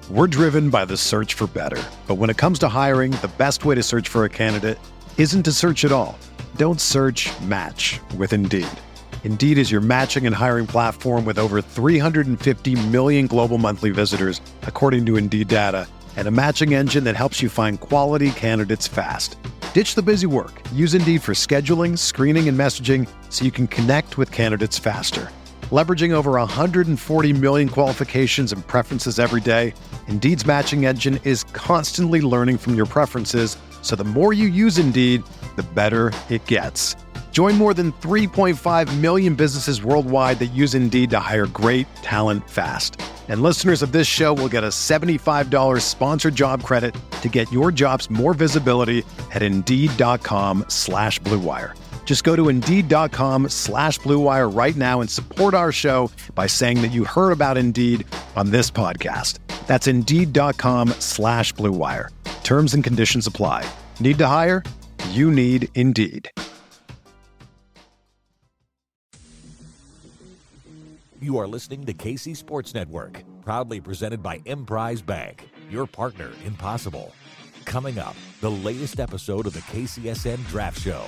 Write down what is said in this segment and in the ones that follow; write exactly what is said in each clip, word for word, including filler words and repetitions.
We're driven by the search for better. But when it comes to hiring, the best way to search for a candidate isn't to search at all. Don't search, match with Indeed. Indeed is your matching and hiring platform with over three hundred fifty million global monthly visitors, according to Indeed data, and a matching engine that helps you find quality candidates fast. Ditch the busy work. Use Indeed for scheduling, screening, and messaging so you can connect with candidates faster. Leveraging over one hundred forty million qualifications and preferences every day, Indeed's matching engine is constantly learning from your preferences, so the more you use Indeed, the better it gets. Join more than three point five million businesses worldwide that use Indeed to hire great talent fast. And listeners of this show will get a seventy-five dollars sponsored job credit to get your jobs more visibility at Indeed.com slash Blue Wire. Just go to Indeed.com slash Blue Wire right now and support our show by saying that you heard about Indeed on this podcast. That's Indeed.com slash Blue Wire. Terms and conditions apply. Need to hire? You need Indeed. You are listening to K C Sports Network, proudly presented by Emprise Bank, your partner in possible. Coming up, the latest episode of the K C S N Draft Show.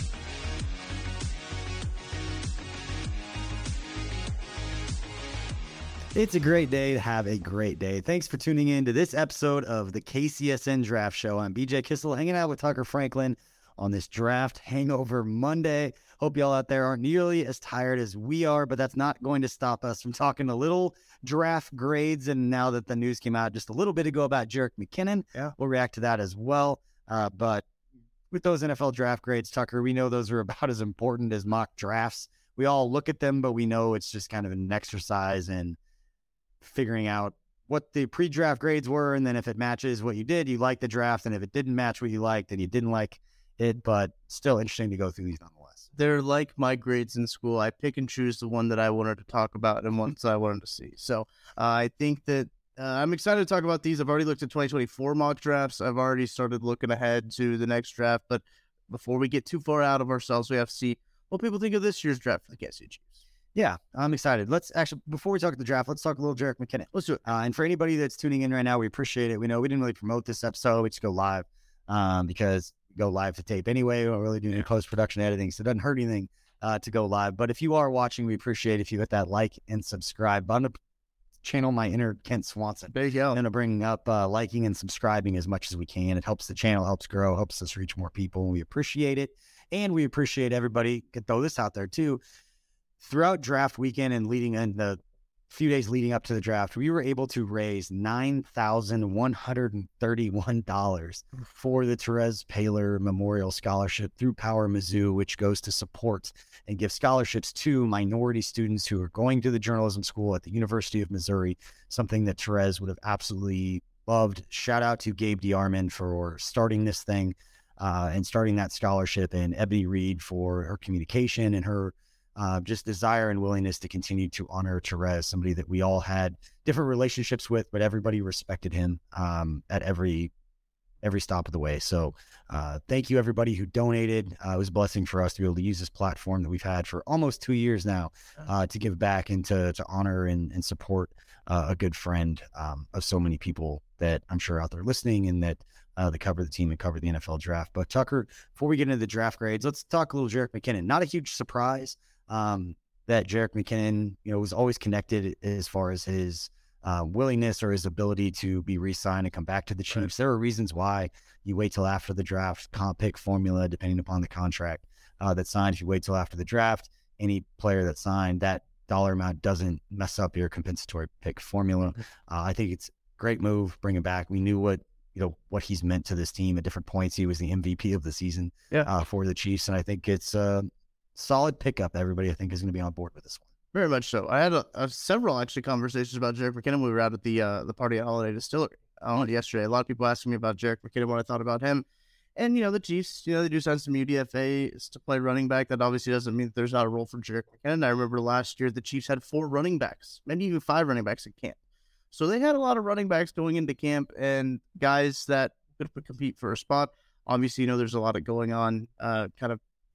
It's a great day to have a great day. Thanks for tuning in to this episode of the K C S N Draft Show. I'm B J Kissel, hanging out with Tucker Franklin on this Draft Hangover Monday. Hope y'all out there aren't nearly as tired as we are, but that's not going to stop us from talking a little draft grades. And now that the news came out just a little bit ago about Jerick McKinnon, yeah, we'll react to that as well. Uh, but with those N F L draft grades, Tucker, we know those are about as important as mock drafts. We all look at them, but we know it's just kind of an exercise in figuring out what the pre-draft grades were, and then if it matches what you did, you like the draft, and if it didn't match what you liked, then you didn't like it. But still interesting to go through these nonetheless. They're like my grades in school. I pick and choose the one that I wanted to talk about and ones I wanted to see. So uh, I think that uh, I'm excited to talk about these. I've already looked at twenty twenty-four mock drafts. I've already started looking ahead to the next draft. But before we get too far out of ourselves, we have to see what people think of this year's draft for the Kansas City Chiefs. Yeah, I'm excited. Let's actually, before we talk the draft, let's talk a little Jerick McKinnon. Let's do it. Uh, and for anybody that's tuning in right now, we appreciate it. We know we didn't really promote this episode. We just go live um, because we go live to tape anyway. We don't really do any post-production editing, so it doesn't hurt anything uh, to go live. But if you are watching, we appreciate if you hit that like and subscribe button to channel my inner Kent Swanson. There you go. I'm going to bring up uh, liking and subscribing as much as we can. It helps the channel, helps grow, helps us reach more people, and we appreciate it. And we appreciate everybody. Could throw this out there too. Throughout draft weekend and leading in the few days leading up to the draft, we were able to raise nine thousand one hundred thirty-one dollars for the Therese Paylor Memorial Scholarship through Power Mizzou, which goes to support and give scholarships to minority students who are going to the journalism school at the University of Missouri, something that Therese would have absolutely loved. Shout out to Gabe DeArmond for starting this thing uh, and starting that scholarship, and Ebony Reed for her communication and her Uh, just desire and willingness to continue to honor Therese, somebody that we all had different relationships with, but everybody respected him um, at every every stop of the way. So uh, thank you, everybody who donated. Uh, it was a blessing for us to be able to use this platform that we've had for almost two years now uh, to give back and to, to honor and, and support uh, a good friend um, of so many people that I'm sure out there listening and that uh, that cover the team and cover the N F L draft. But Tucker, before we get into the draft grades, let's talk a little Jerick McKinnon. Not a huge surprise Um, that Jerick McKinnon, you know, was always connected as far as his uh, willingness or his ability to be re-signed and come back to the Chiefs. Right. There are reasons why you wait till after the draft, comp pick formula, depending upon the contract uh, that's signed. If you wait till after the draft, any player that signed, that dollar amount doesn't mess up your compensatory pick formula. Uh, I think it's a great move, bring him back. We knew what, you know, what he's meant to this team at different points. He was the M V P of the season yeah. uh, for the Chiefs. And I think it's, uh, solid pickup. Everybody, I think, is going to be on board with this one. Very much so. I had a, a, several actually conversations about Jerick McKinnon. We were out at the uh, the party at Holiday Distillery uh, yesterday. A lot of people asking me about Jerick McKinnon, what I thought about him. And, you know, the Chiefs, you know, they do sign some U D F As to play running back. That obviously doesn't mean that there's not a role for Jerick McKinnon. I remember last year the Chiefs had four running backs, maybe even five running backs in camp. So they had a lot of running backs going into camp and guys that could compete for a spot. Obviously, you know, there's a lot of going on, uh, kind of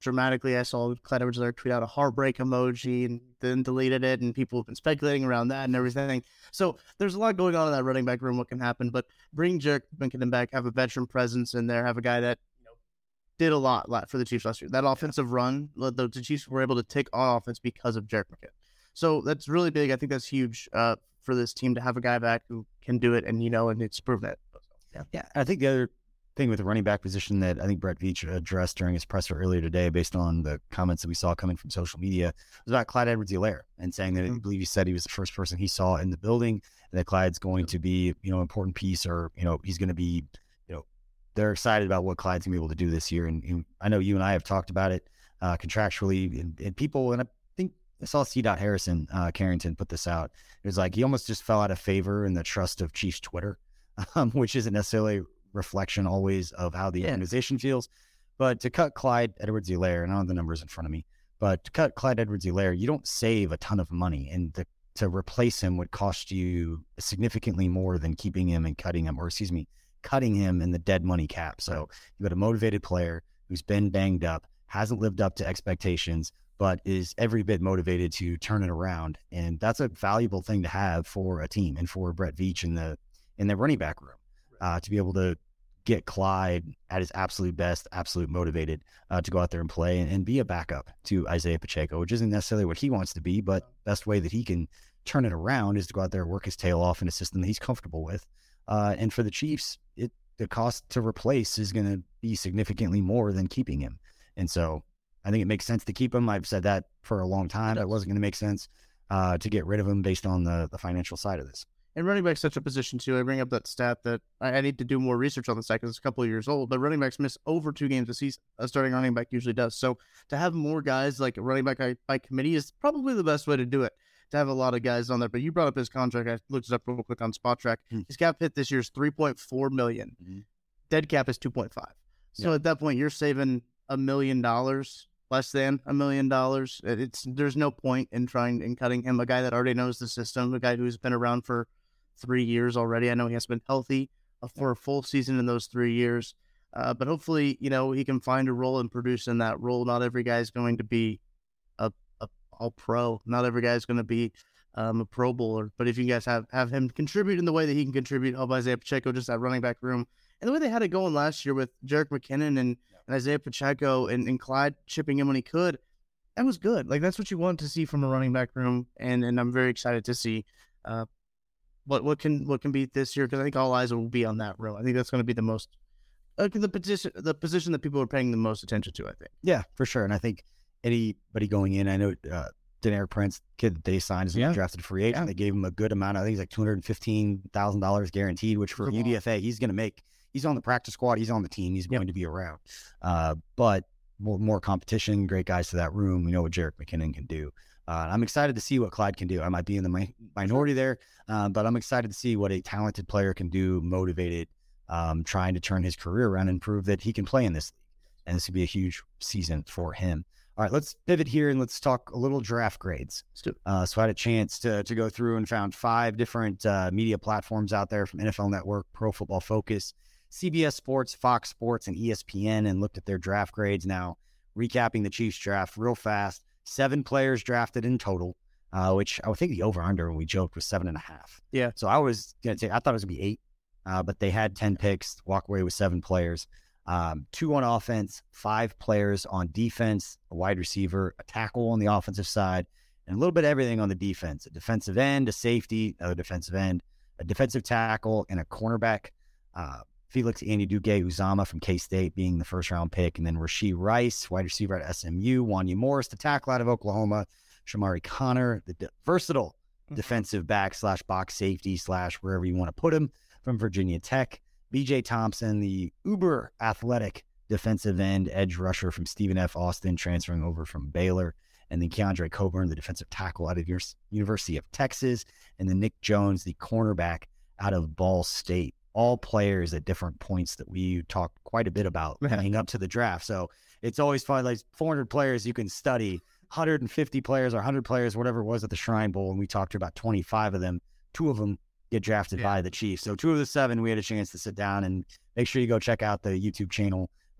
dramatically. I saw Clyde Edwards-Helaire tweet out a heartbreak emoji and then deleted it, and people have been speculating around that and everything. So there's a lot going on in that running back room, what can happen, but bring Jerick McKinnon back, have a veteran presence in there, have a guy that you know did a lot, lot for the Chiefs last year. That offensive run, the, the Chiefs were able to take on offense because of Jerick McKinnon. So that's really big. I think that's huge uh, for this team to have a guy back who can do it, and you know, and it's proven it. Yeah, yeah. I think the other thing with the running back position that I think Brett Veach addressed during his presser earlier today, based on the comments that we saw coming from social media, was about Clyde Edwards-Helaire and saying that mm-hmm. I believe he said he was the first person he saw in the building, and that Clyde's going to be, you know, an important piece, or, you know, he's going to be, you know, they're excited about what Clyde's going to be able to do this year. And, and I know you and I have talked about it uh, contractually, and, and people, and I think I saw C. Harrison uh, Carrington put this out. It was like he almost just fell out of favor in the trust of Chiefs Twitter, um, which isn't necessarily reflection always of how the yeah. organization feels. But to cut Clyde Edwards-Helaire, and I don't have the numbers in front of me, but to cut Clyde Edwards-Helaire, you don't save a ton of money, and the, to replace him would cost you significantly more than keeping him and cutting him, or excuse me, cutting him in the dead money cap. So you've got a motivated player who's been banged up, hasn't lived up to expectations, but is every bit motivated to turn it around. And that's a valuable thing to have for a team and for Brett Veach in the in the running back room, uh, to be able to get Clyde at his absolute best, absolute motivated uh, to go out there and play and, and be a backup to Isaiah Pacheco, which isn't necessarily what he wants to be, but best way that he can turn it around is to go out there and work his tail off in a system that he's comfortable with. Uh, and for the Chiefs, it the cost to replace is going to be significantly more than keeping him. And so I think it makes sense to keep him. I've said that for a long time. It wasn't going to make sense uh, to get rid of him based on the, the financial side of this. And running back's such a position, too. I bring up that stat that I, I need to do more research on the stat because it's a couple of years old, but running backs miss over two games a season. A starting running back usually does. So to have more guys like a running back by committee is probably the best way to do it, to have a lot of guys on there. But you brought up his contract. I looked it up real quick on Spot Track. Mm-hmm. His cap hit this year is three point four million dollars. Mm-hmm. Dead cap is two point five. So yeah. At that point, you're saving a million dollars, less than a million dollars. It's There's no point in trying in cutting him, a guy that already knows the system, a guy who's been around for three years already. I know he has been healthy uh, for a full season in those three years. Uh, but hopefully, you know, he can find a role and produce in that role. Not every guy is going to be a, a all pro. Not every guy is going to be um, a Pro Bowler. But if you guys have, have him contribute in the way that he can contribute, help Isaiah Pacheco, just that running back room. And the way they had it going last year with Jerick McKinnon and, and Isaiah Pacheco and, and Clyde chipping in when he could, that was good. Like, that's what you want to see from a running back room. And, and I'm very excited to see uh, What what can what can be this year, because I think all eyes will be on that row. I think that's going to be the most uh, the position the position that people are paying the most attention to. I think. Yeah, for sure. And I think anybody going in, I know uh, Denaric Prince, kid that they signed as a yeah. drafted free agent, yeah. they gave him a good amount. I think he's like two hundred and fifteen thousand dollars guaranteed, which for U D F A he's going to make. He's on the practice squad. He's on the team. He's yep. going to be around. Uh, but more more competition, great guys to that room. We know what Jerick McKinnon can do. Uh, I'm excited to see what Clyde can do. I might be in the mi- minority there, um, but I'm excited to see what a talented player can do, motivated, um, trying to turn his career around and prove that he can play in this league. And this would be a huge season for him. All right, let's pivot here and let's talk a little draft grades. Uh, so I had a chance to to go through and found five different uh, media platforms out there, from N F L Network, Pro Football Focus, C B S Sports, Fox Sports, and E S P N, and looked at their draft grades. Now, recapping the Chiefs draft real fast. Seven players drafted in total, uh, which I would think the over-under, when we joked, was seven and a half. Yeah. So I was going to say, I thought it was going to be eight, uh, but they had ten picks, walk away with seven players. Um, two on offense, five players on defense, a wide receiver, a tackle on the offensive side, and a little bit of everything on the defense. A defensive end, a safety, another defensive end, a defensive tackle, and a cornerback. Uh, Felix Anudike-Uzomah from K-State being the first-round pick, and then Rashee Rice, wide receiver at S M U, Wanya Morris, the tackle out of Oklahoma, Shamari Connor, the de- versatile mm-hmm. defensive back slash box safety slash wherever you want to put him, from Virginia Tech, B J Thompson, the uber athletic defensive end edge rusher from Stephen F. Austin, transferring over from Baylor, and then Keandre Coburn, the defensive tackle out of U- University of Texas, and then Nick Jones, the cornerback out of Ball State. All players at different points that we talked quite a bit about leading up to the draft. So it's always fun. Like four hundred players you can study, one hundred fifty players or one hundred players, whatever it was at the Shrine Bowl. And we talked to about twenty-five of them. Two of them get drafted yeah. by the Chiefs. So two of the seven, we had a chance to sit down, and make sure you go check out the YouTube channel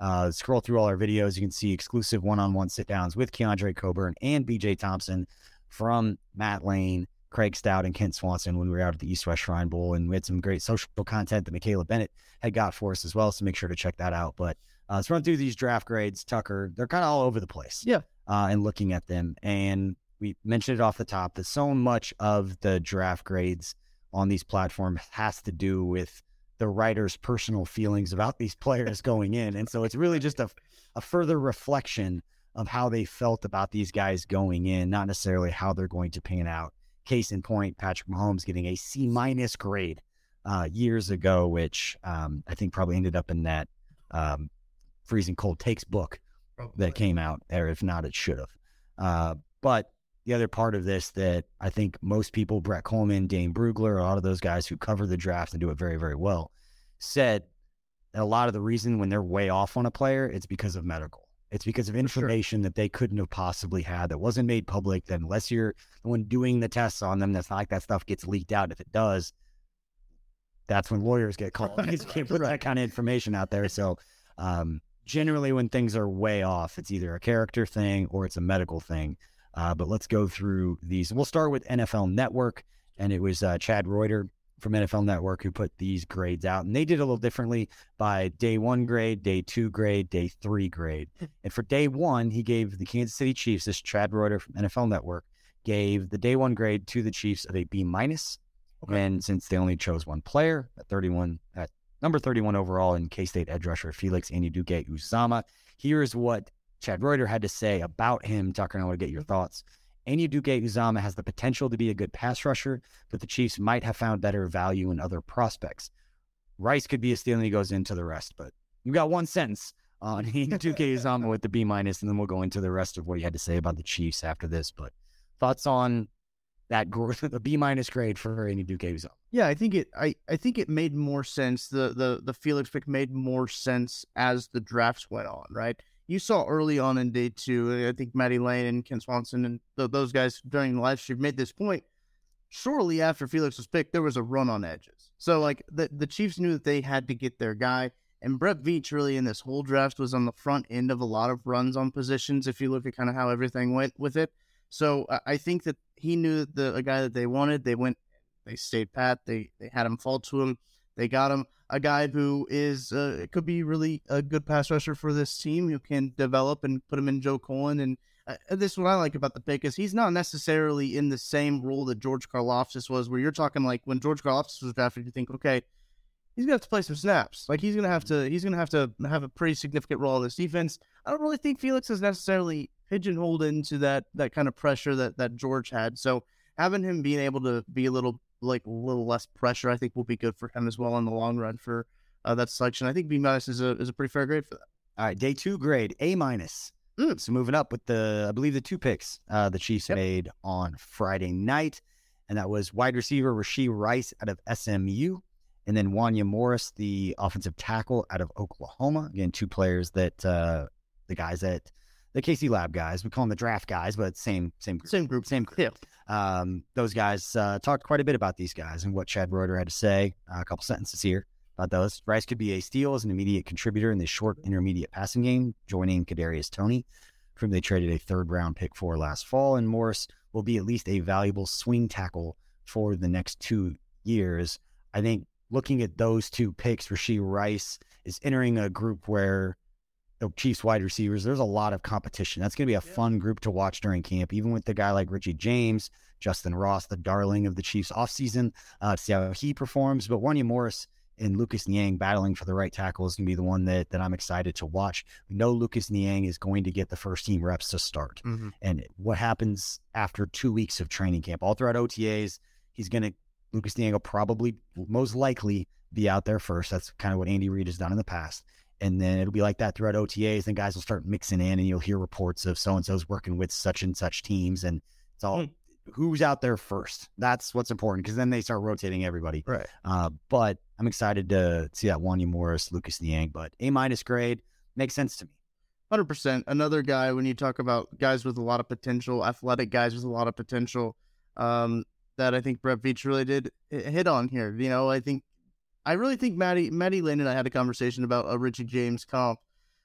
Uh, scroll through all our videos. You can see exclusive one-on-one sit-downs with Keandre Coburn and B J Thompson from Matt Lane, Craig Stout, and Kent Swanson when we were out at the East West Shrine Bowl. And we had some great social content that Michaela Bennett had got for us as well, so make sure to check that out. But uh, let's run through these draft grades. Tucker, they're kind of all over the place. Yeah. Uh, and looking at them. And we mentioned it off the top that so much of the draft grades on these platforms has to do with the writer's personal feelings about these players going in. And so it's really just a, a further reflection of how they felt about these guys going in, not necessarily how they're going to pan out. Case in point, Patrick Mahomes getting a C minus grade uh, years ago, which um, I think probably ended up in that um, Freezing Cold Takes book probably. That came out, or if not, it should have. Uh, but the other part of this that I think most people, Brett Coleman, Dane Brugler, a lot of those guys who cover the draft and do it very, very well, said that a lot of the reason when they're way off on a player, it's because of medical. It's because of information sure. that they couldn't have possibly had that wasn't made public, that unless you're the one doing the tests on them, that's not like that stuff gets leaked out. If it does, that's when lawyers get called. You can't put that kind of information out there. So um, generally when things are way off, it's either a character thing or it's a medical thing. Uh, but let's go through these. We'll start with N F L Network, and it was uh, Chad Reuter from N F L Network who put these grades out. And they did a little differently by day one grade, day two grade, day three grade. And for day one, he gave the Kansas City Chiefs, this Chad Reuter from N F L Network, gave the day one grade to the Chiefs of a B minus. Okay. And since they only chose one player at thirty-one, at number thirty-one overall in K-State edge rusher Felix Anudike-Uzomah, here's what Chad Reuter had to say about him. Tucker, I want to get your thoughts. Anudike-Uzomah has the potential to be a good pass rusher, but the Chiefs might have found better value in other prospects. Rice could be a steal and he goes into the rest, but you got one sentence on Anudike-Uzomah with the B minus, and then we'll go into the rest of what you had to say about the Chiefs after this. But thoughts on that the B minus grade for Anudike-Uzomah? Yeah, I think it. I, I think it made more sense. The the the Felix pick made more sense as the drafts went on, right? You saw early on in day two, I think Maddie Lane and Ken Swanson and th- those guys during the live stream made this point. Shortly after Felix was picked, there was a run on edges. So, like, the, the Chiefs knew that they had to get their guy. And Brett Veach really in this whole draft was on the front end of a lot of runs on positions, if you look at kind of how everything went with it. So, uh, I think that he knew that the a guy that they wanted, they went, they stayed pat, they, they had him fall to him, they got him. A guy who is uh, could be really a good pass rusher for this team, who can develop and put him in Joe Cullen. And uh, this is what I like about the pick is he's not necessarily in the same role that George Karlaftis was, where you're talking like when George Karlaftis was drafted, you think, okay, he's gonna have to play some snaps. Like he's gonna have to he's gonna have to have a pretty significant role in this defense. I don't really think Felix is necessarily pigeonholed into that that kind of pressure that that George had. So having him being able to be a little like a little less pressure, I think will be good for him as well in the long run for uh, that selection. I think B minus is a is a pretty fair grade for that. All right, day two grade, A minus. Mm. So moving up with the, I believe the two picks uh, the Chiefs yep. made on Friday night, and that was wide receiver Rashee Rice out of S M U, and then Wanya Morris, the offensive tackle out of Oklahoma. Again, two players that uh, the guys that the K C Lab guys, we call them the draft guys, but same same group. Same group. Same group. Yeah. Um, those guys uh, talked quite a bit about these guys and what Chad Reuter had to say. Uh, a couple sentences here about those. Rice could be a steal as an immediate contributor in the short intermediate passing game, joining Kadarius Toney, whom they traded a third-round pick for last fall. And Morris will be at least a valuable swing tackle for the next two years. I think looking at those two picks, Rashee Rice is entering a group where the Chiefs wide receivers, there's a lot of competition. That's going to be a yeah. fun group to watch during camp, even with the guy like Richie James, Justin Ross, the darling of the Chiefs offseason, uh, to see how he performs. But Wanya Morris and Lucas Niang battling for the right tackle is going to be the one that, that I'm excited to watch. We know Lucas Niang is going to get the first team reps to start. Mm-hmm. And what happens after two weeks of training camp, all throughout O T As, he's going to, Lucas Niang will probably, most likely, be out there first. That's kind of what Andy Reid has done in the past. And then it'll be like that throughout O T As. Then guys will start mixing in, and you'll hear reports of so-and-so's working with such and such teams. And it's all mm. who's out there first. That's what's important, because then they start rotating everybody. Right. Uh, but I'm excited to see that Wanya Morris, Lucas Niang. But A-minus grade makes sense to me. one hundred percent. Another guy, when you talk about guys with a lot of potential, athletic guys with a lot of potential, um, that I think Brett Veach really did hit on here. You know, I think I really think Maddie, Maddie Lane and I had a conversation about a Richie James comp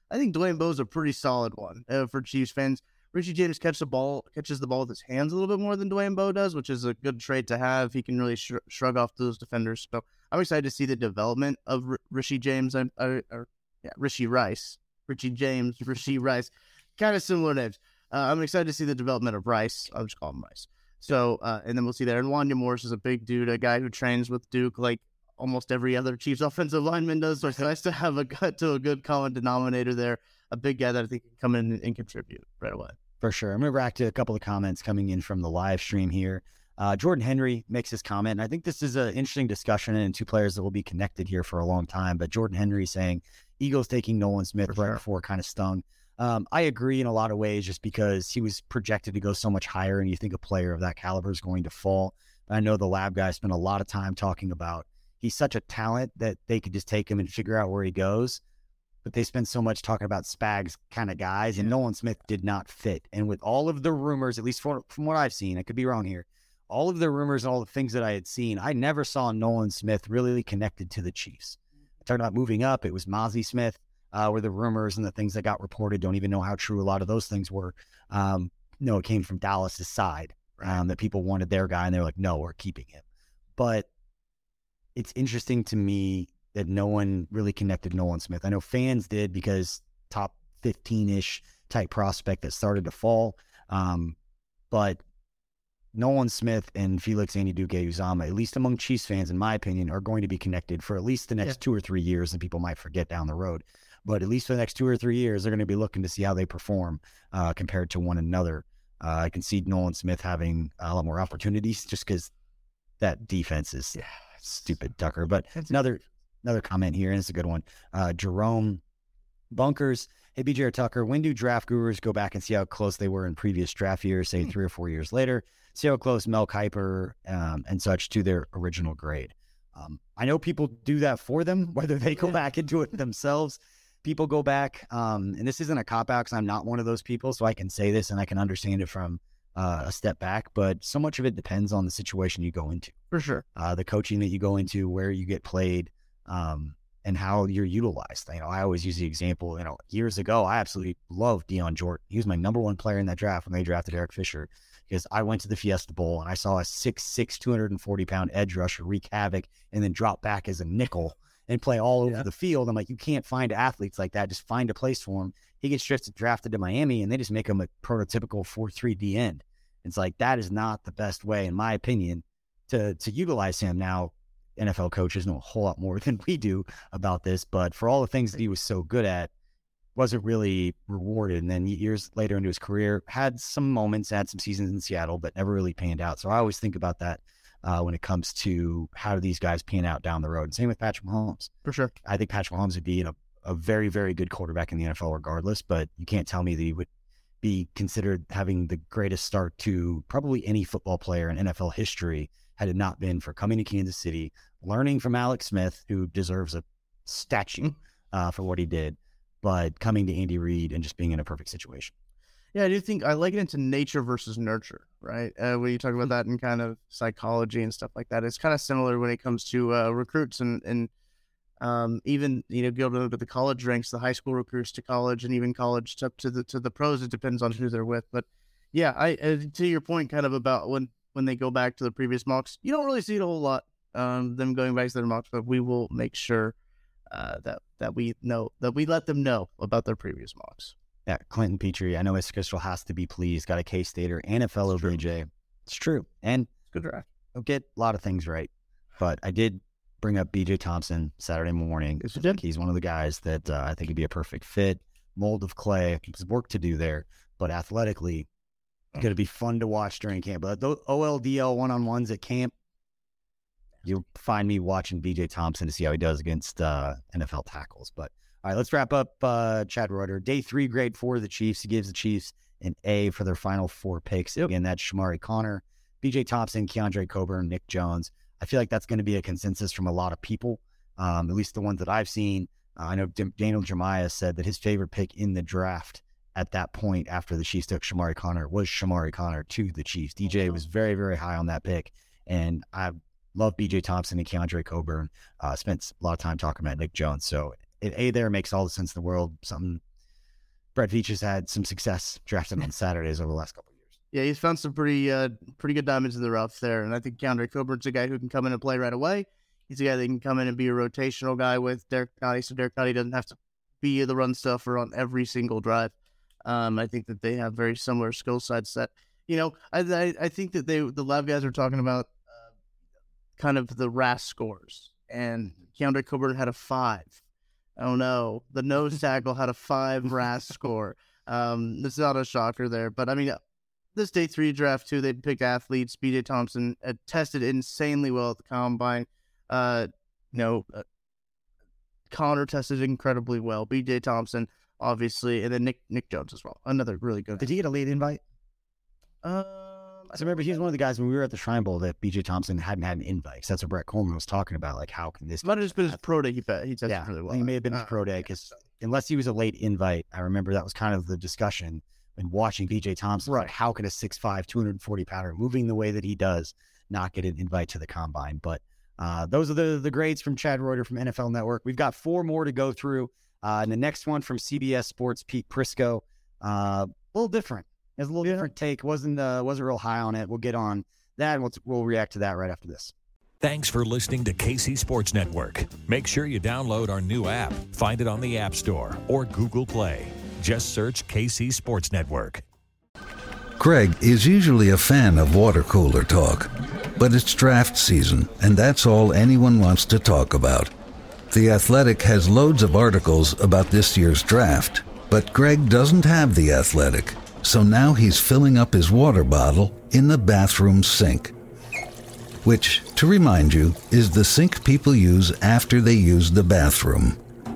I think Dwayne Bowe's a pretty solid one uh, for Chiefs fans. Richie James catches the ball, catches the ball with his hands a little bit more than Dwayne Bowe does, which is a good trait to have. He can really sh- shrug off those defenders. So I'm excited to see the development of R- Richie James. I, I, or, yeah, Richie Rice, Richie James, Richie Rice, kind of similar names. Uh, I'm excited to see the development of Rice. I'll just call him Rice. So, uh, and then we'll see there. And Wanya Morris is a big dude, a guy who trains with Duke like almost every other Chiefs offensive lineman does. So it's nice to have a cut to a good common denominator there. A big guy that I think can come in and contribute right away. For sure. I'm going to react to a couple of comments coming in from the live stream here. Uh, Jordan Henry makes his comment, and I think this is an interesting discussion and two players that will be connected here for a long time. But Jordan Henry saying Eagles taking Nolan Smith for right sure. before kind of stung. Um, I agree in a lot of ways just because he was projected to go so much higher, and you think a player of that caliber is going to fall. I know the lab guys spent a lot of time talking about he's such a talent that they could just take him and figure out where he goes. But they spend so much talking about Spags kind of guys, and Nolan Smith did not fit. And with all of the rumors, at least for, from what I've seen, I could be wrong here, all of the rumors and all the things that I had seen, I never saw Nolan Smith really connected to the Chiefs. Talking about moving up, it was Mozzie Smith, uh, were the rumors and the things that got reported. Don't even know how true a lot of those things were. Um, no, it came from Dallas's side, um, that people wanted their guy, and they were like, no, we're keeping him. But it's interesting to me that no one really connected Nolan Smith. I know fans did because top fifteen-ish type prospect that started to fall. Um, but Nolan Smith and Felix Anudike-Uzomah, at least among Chiefs fans, in my opinion, are going to be connected for at least the next yeah. two or three years, and people might forget down the road. But at least for the next two or three years, they're going to be looking to see how they perform uh, compared to one another. Uh, I can see Nolan Smith having a lot more opportunities just because that defense is yeah. stupid, Tucker. But another... Another comment here, and it's a good one. Uh, Jerome Bunkers, hey, B J or Tucker, when do draft gurus go back and see how close they were in previous draft years, say three or four years later, see how close Mel Kiper um, and such to their original grade? Um, I know people do that for them, whether they go back and do it themselves. People go back, um, and this isn't a cop-out because I'm not one of those people, so I can say this and I can understand it from uh, a step back, but so much of it depends on the situation you go into. For sure. Uh, the coaching that you go into, where you get played, Um, and how you're utilized. You know, I always use the example, you know, years ago, I absolutely loved Dion Jordan. He was my number one player in that draft when they drafted Eric Fisher, because I went to the Fiesta Bowl and I saw a six six, two hundred forty pound edge rusher wreak havoc and then drop back as a nickel and play all over yeah. the field. I'm like, you can't find athletes like that. Just find a place for him. He gets drafted, drafted to Miami, and they just make him a prototypical four three D end. It's like, that is not the best way, in my opinion, to to utilize him. Now, N F L coaches know a whole lot more than we do about this, but for all the things that he was so good at, wasn't really rewarded. And then years later into his career, had some moments, had some seasons in Seattle, but never really panned out. So I always think about that uh, when it comes to how do these guys pan out down the road. And same with Patrick Mahomes. For sure. I think Patrick Mahomes would be a, a very, very good quarterback in the N F L regardless, but you can't tell me that he would be considered having the greatest start to probably any football player in N F L history had it not been for coming to Kansas City, learning from Alex Smith, who deserves a statue uh, for what he did, but coming to Andy Reid and just being in a perfect situation. Yeah, I do think I like it into nature versus nurture, right? Uh, when you talk about that in kind of psychology and stuff like that, it's kind of similar when it comes to uh, recruits and, and um, even, you know, go to the college ranks, the high school recruits to college and even college up to the, to the pros. It depends on who they're with. But yeah, I, uh, to your point kind of about when, when they go back to the previous mocks, you don't really see it a whole lot, um, them going back to their mocks, but we will make sure uh, that, that we know, that we let them know about their previous mocks. Yeah, Clinton Petrie, I know his Crystal has to be pleased, got a K-Stater and a fellow B J. It's true. And it's good draft. I'll get a lot of things right, but I did bring up B J Thompson Saturday morning. Yes, you did. He's one of the guys that uh, I think would be a perfect fit. Mold of clay, there's work to do there, but athletically, it's going to be fun to watch during camp. But those O L D L one-on-ones at camp, you'll find me watching B J Thompson to see how he does against uh, N F L tackles. But all right, let's wrap up uh, Chad Reuter. Day three, grade four of the Chiefs. He gives the Chiefs an A for their final four picks. Again, that's Shamari Connor, B J Thompson, Keandre Coburn, Nick Jones. I feel like that's going to be a consensus from a lot of people, um, at least the ones that I've seen. Uh, I know D- Daniel Jeremiah said that his favorite pick in the draft at that point after the Chiefs took Shamari Connor was Shamari Connor to the Chiefs. D J was very, very high on that pick, and I love B J Thompson and Keandre Coburn. Uh, spent a lot of time talking about Nick Jones, so an A there makes all the sense in the world. Something Brett Veach has had some success drafting on Saturdays over the last couple of years. Yeah, he's found some pretty uh, pretty good diamonds in the rough there. And I think Keandre Coburn's a guy who can come in and play right away. He's a guy that can come in and be a rotational guy with Derek County, so Derek County doesn't have to be the run stuffer on every single drive. Um, I think that they have very similar skill side set. You know, I, I I think that they the Lab guys are talking about uh, kind of the R A S scores, and Keandre Coburn had a five. Oh no, the nose tackle had a five R A S score. Um, it's not a shocker there, but I mean, this day three draft too, they picked athletes. B J Thompson uh, tested insanely well at the combine. Uh, you know, uh, Connor tested incredibly well. B J Thompson, obviously, and then Nick Nick Jones as well. Another really good. Did he get a late invite? Um, I remember he was one of the guys when we were at the Shrine Bowl that B J Thompson hadn't had an invite. So that's what Brett Coleman was talking about. Like, how can this? Might have just been his pro day. He bet he tested yeah, really well. He may have been his uh, pro day because unless he was a late invite, I remember that was kind of the discussion when watching B J Thompson. Right. Like, how can a six five, two hundred forty pounder moving the way that he does not get an invite to the combine? But uh, those are the the grades from Chad Reuter from N F L Network. We've got four more to go through. Uh, and the next one from C B S Sports, Pete Prisco, uh, a little different. It's a little yeah. different take. Wasn't uh, wasn't real high on it. We'll get on that, and we'll, we'll react to that right after this. Thanks for listening to K C Sports Network. Make sure you download our new app. Find it on the App Store or Google Play. Just search K C Sports Network. Greg is usually a fan of water cooler talk, but it's draft season, and that's all anyone wants to talk about. The Athletic has loads of articles about this year's draft, but Greg doesn't have The Athletic, so now he's filling up his water bottle in the bathroom sink. Which, to remind you, is the sink people use after they use the bathroom.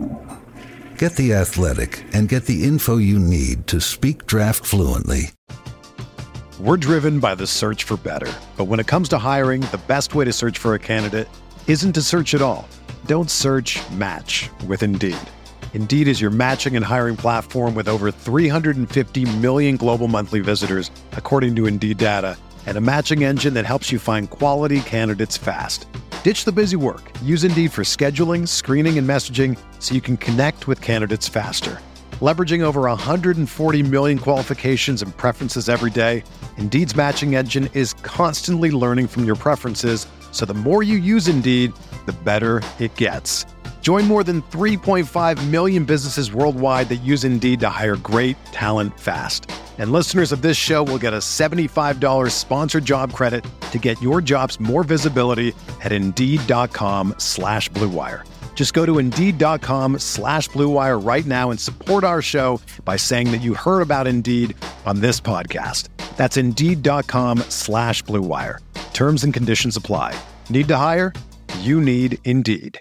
Get The Athletic and get the info you need to speak draft fluently. We're driven by the search for better. But when it comes to hiring, the best way to search for a candidate isn't to search at all. Don't search, match with Indeed. Indeed is your matching and hiring platform with over three hundred fifty million global monthly visitors, according to Indeed data, and a matching engine that helps you find quality candidates fast. Ditch the busy work. Use Indeed for scheduling, screening, and messaging so you can connect with candidates faster. Leveraging over one hundred forty million qualifications and preferences every day, Indeed's matching engine is constantly learning from your preferences, so the more you use Indeed, the better it gets. Join more than three point five million businesses worldwide that use Indeed to hire great talent fast. And listeners of this show will get a seventy-five dollars sponsored job credit to get your jobs more visibility at Indeed.com slash Blue Wire. Just go to Indeed.com slash Blue Wire right now and support our show by saying that you heard about Indeed on this podcast. That's Indeed.com slash Blue Wire. Terms and conditions apply. Need to hire? You need Indeed.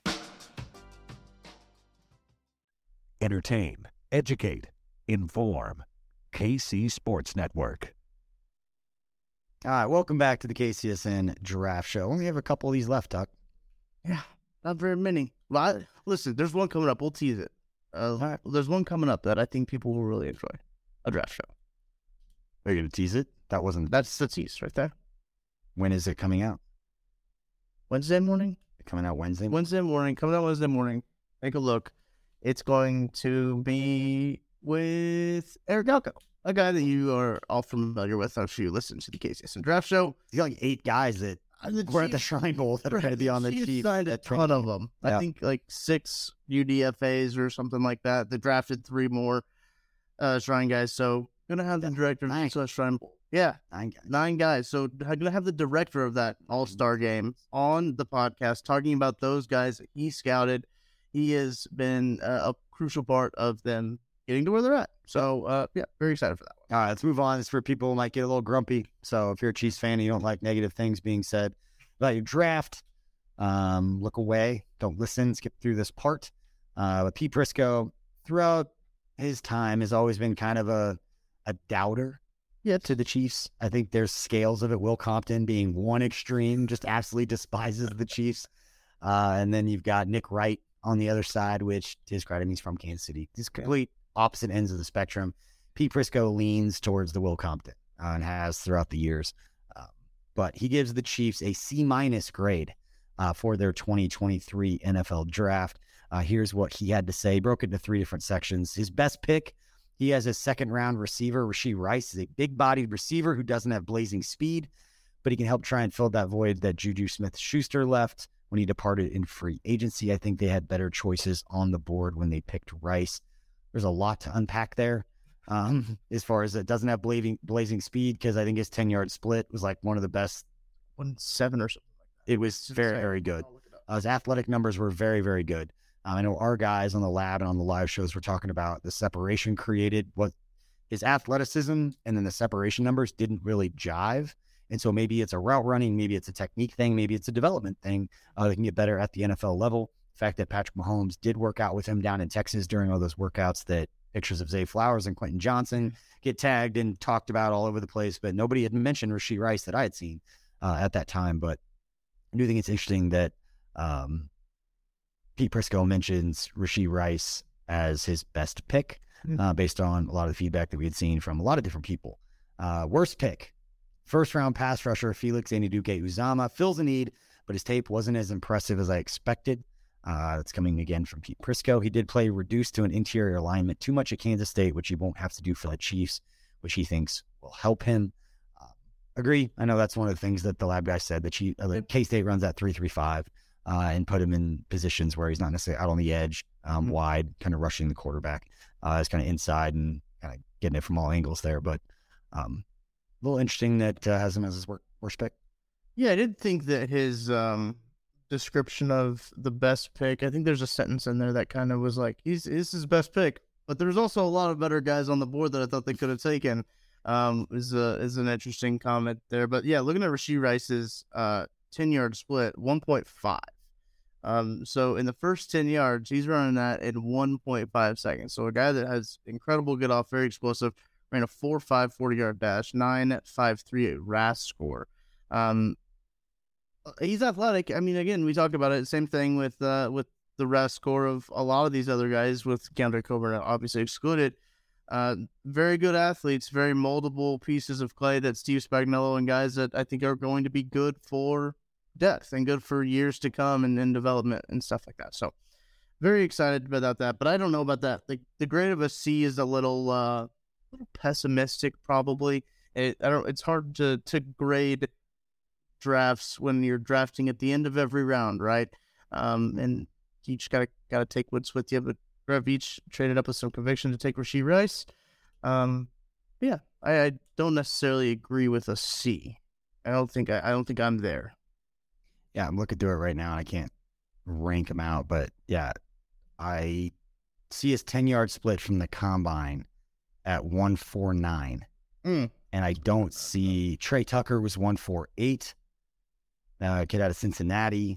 Entertain, educate, inform. K C Sports Network. All right, welcome back to the K C S N Giraffe Show. Only have a couple of these left, Tuck. Yeah, not very many. Well, I, listen, there's one coming up. We'll tease it. Uh, right. There's one coming up that I think people will really enjoy. A draft show. Are you going to tease it? That wasn't... That's the tease right there. When is it coming out? Wednesday morning. Coming out Wednesday? Wednesday morning. Coming out Wednesday morning. Take a look. It's going to be with Eric Galko, a guy that you are all familiar with. I'm sure you listen to the K C S N Draft Show. You got like eight guys that were at the Shrine Bowl that are going to be on the Chiefs. Signed a ton of them. Yeah. I think like six U D F As or something like that. They drafted three more uh, Shrine guys. So going to have the director nine. of the Shrine Bowl. Yeah, nine guys. Nine guys. So I'm going to have the director of that All-Star game on the podcast talking about those guys that he scouted. He has been uh, a crucial part of them getting to where they're at. So, uh, yeah, very excited for that one. All right, let's move on. It's for people who might get a little grumpy. So if you're a Chiefs fan and you don't like negative things being said about your draft, um, look away. Don't listen. Skip through this part. Uh, but Pete Prisco, throughout his time, has always been kind of a, a doubter yeah, to the Chiefs. I think there's scales of it. Will Compton being one extreme, just absolutely despises the Chiefs. Uh, and then you've got Nick Wright on the other side, which, to his credit, he's from Kansas City. These complete opposite ends of the spectrum. Pete Prisco leans towards the Will Compton uh, and has throughout the years. Uh, but he gives the Chiefs a C-minus grade uh, for their twenty twenty-three N F L draft. Uh, here's what he had to say. He broke it into three different sections. His best pick He has a second-round receiver, Rashee Rice, is a big-bodied receiver who doesn't have blazing speed, but he can help try and fill that void that Juju Smith-Schuster left when he departed in free agency. I think they had better choices on the board when they picked Rice. There's a lot to unpack there um, as far as it doesn't have blazing, blazing speed, because I think his ten-yard split was like one of the best. one seven or something like that. It was very, very good. Uh, his athletic numbers were very, very good. Um, I know our guys on the lab and on the live shows were talking about the separation created. What his athleticism and then the separation numbers didn't really jive. And so maybe it's a route running, maybe it's a technique thing, maybe it's a development thing. Uh, they can get better at the N F L level. The fact that Patrick Mahomes did work out with him down in Texas during all those workouts, that pictures of Zay Flowers and Quentin Johnson get tagged and talked about all over the place, but nobody had mentioned Rashee Rice that I had seen uh, at that time. But I do think it's interesting that um, Pete Prisco mentions Rashee Rice as his best pick uh, based on a lot of the feedback that we had seen from a lot of different people. Uh, worst pick, first round pass rusher Felix Anudike-Uzomah fills a need, but his tape wasn't as impressive as I expected. Uh, it's coming again from Pete Prisco. He did play reduced to an interior alignment too much at Kansas State, which he won't have to do for the Chiefs, which he thinks will help him. Uh, agree. I know that's one of the things that the lab guy said, that Chief, uh, the K-State runs that three three five. Uh, and put him in positions where he's not necessarily out on the edge, um, mm-hmm. wide, kind of rushing the quarterback. Uh, it's kind of inside and kind of getting it from all angles there. But um, a little interesting that uh, has him as his work, worst pick. Yeah, I did think that his um, description of the best pick, I think there's a sentence in there that kind of was like, he's this is his best pick. But there's also a lot of better guys on the board that I thought they could have taken. Um, is a, is an interesting comment there. But yeah, looking at Rashee Rice's uh, ten-yard split, one point five. Um, so in the first ten yards, he's running that in one point five seconds. So a guy that has incredible get off, very explosive, ran a four five forty-yard dash, nine five three eight R A S score. Um, he's athletic. I mean, again, we talked about it. Same thing with uh, with the R A S score of a lot of these other guys, with Keandre Coburn obviously excluded. Uh, very good athletes, very moldable pieces of clay that Steve Spagnuolo and guys that I think are going to be good for depth and good for years to come and, and development and stuff like that. So very excited about that, but I don't know about that. The, the grade of a C is a little, uh, little pessimistic probably. It, I don't, it's hard to, to grade drafts when you're drafting at the end of every round, right? Um, and you just gotta, gotta take what's with you, but Rev each traded up with some conviction to take Rashee Rice. Um, yeah, I, I don't necessarily agree with a C. I don't think, I, I don't think I'm there. Yeah, I'm looking through it right now, and I can't rank them out. But, yeah, I see his ten-yard split from the combine at one forty-nine. Mm. And I don't see – Trey Tucker was one forty-eight, uh, kid out of Cincinnati.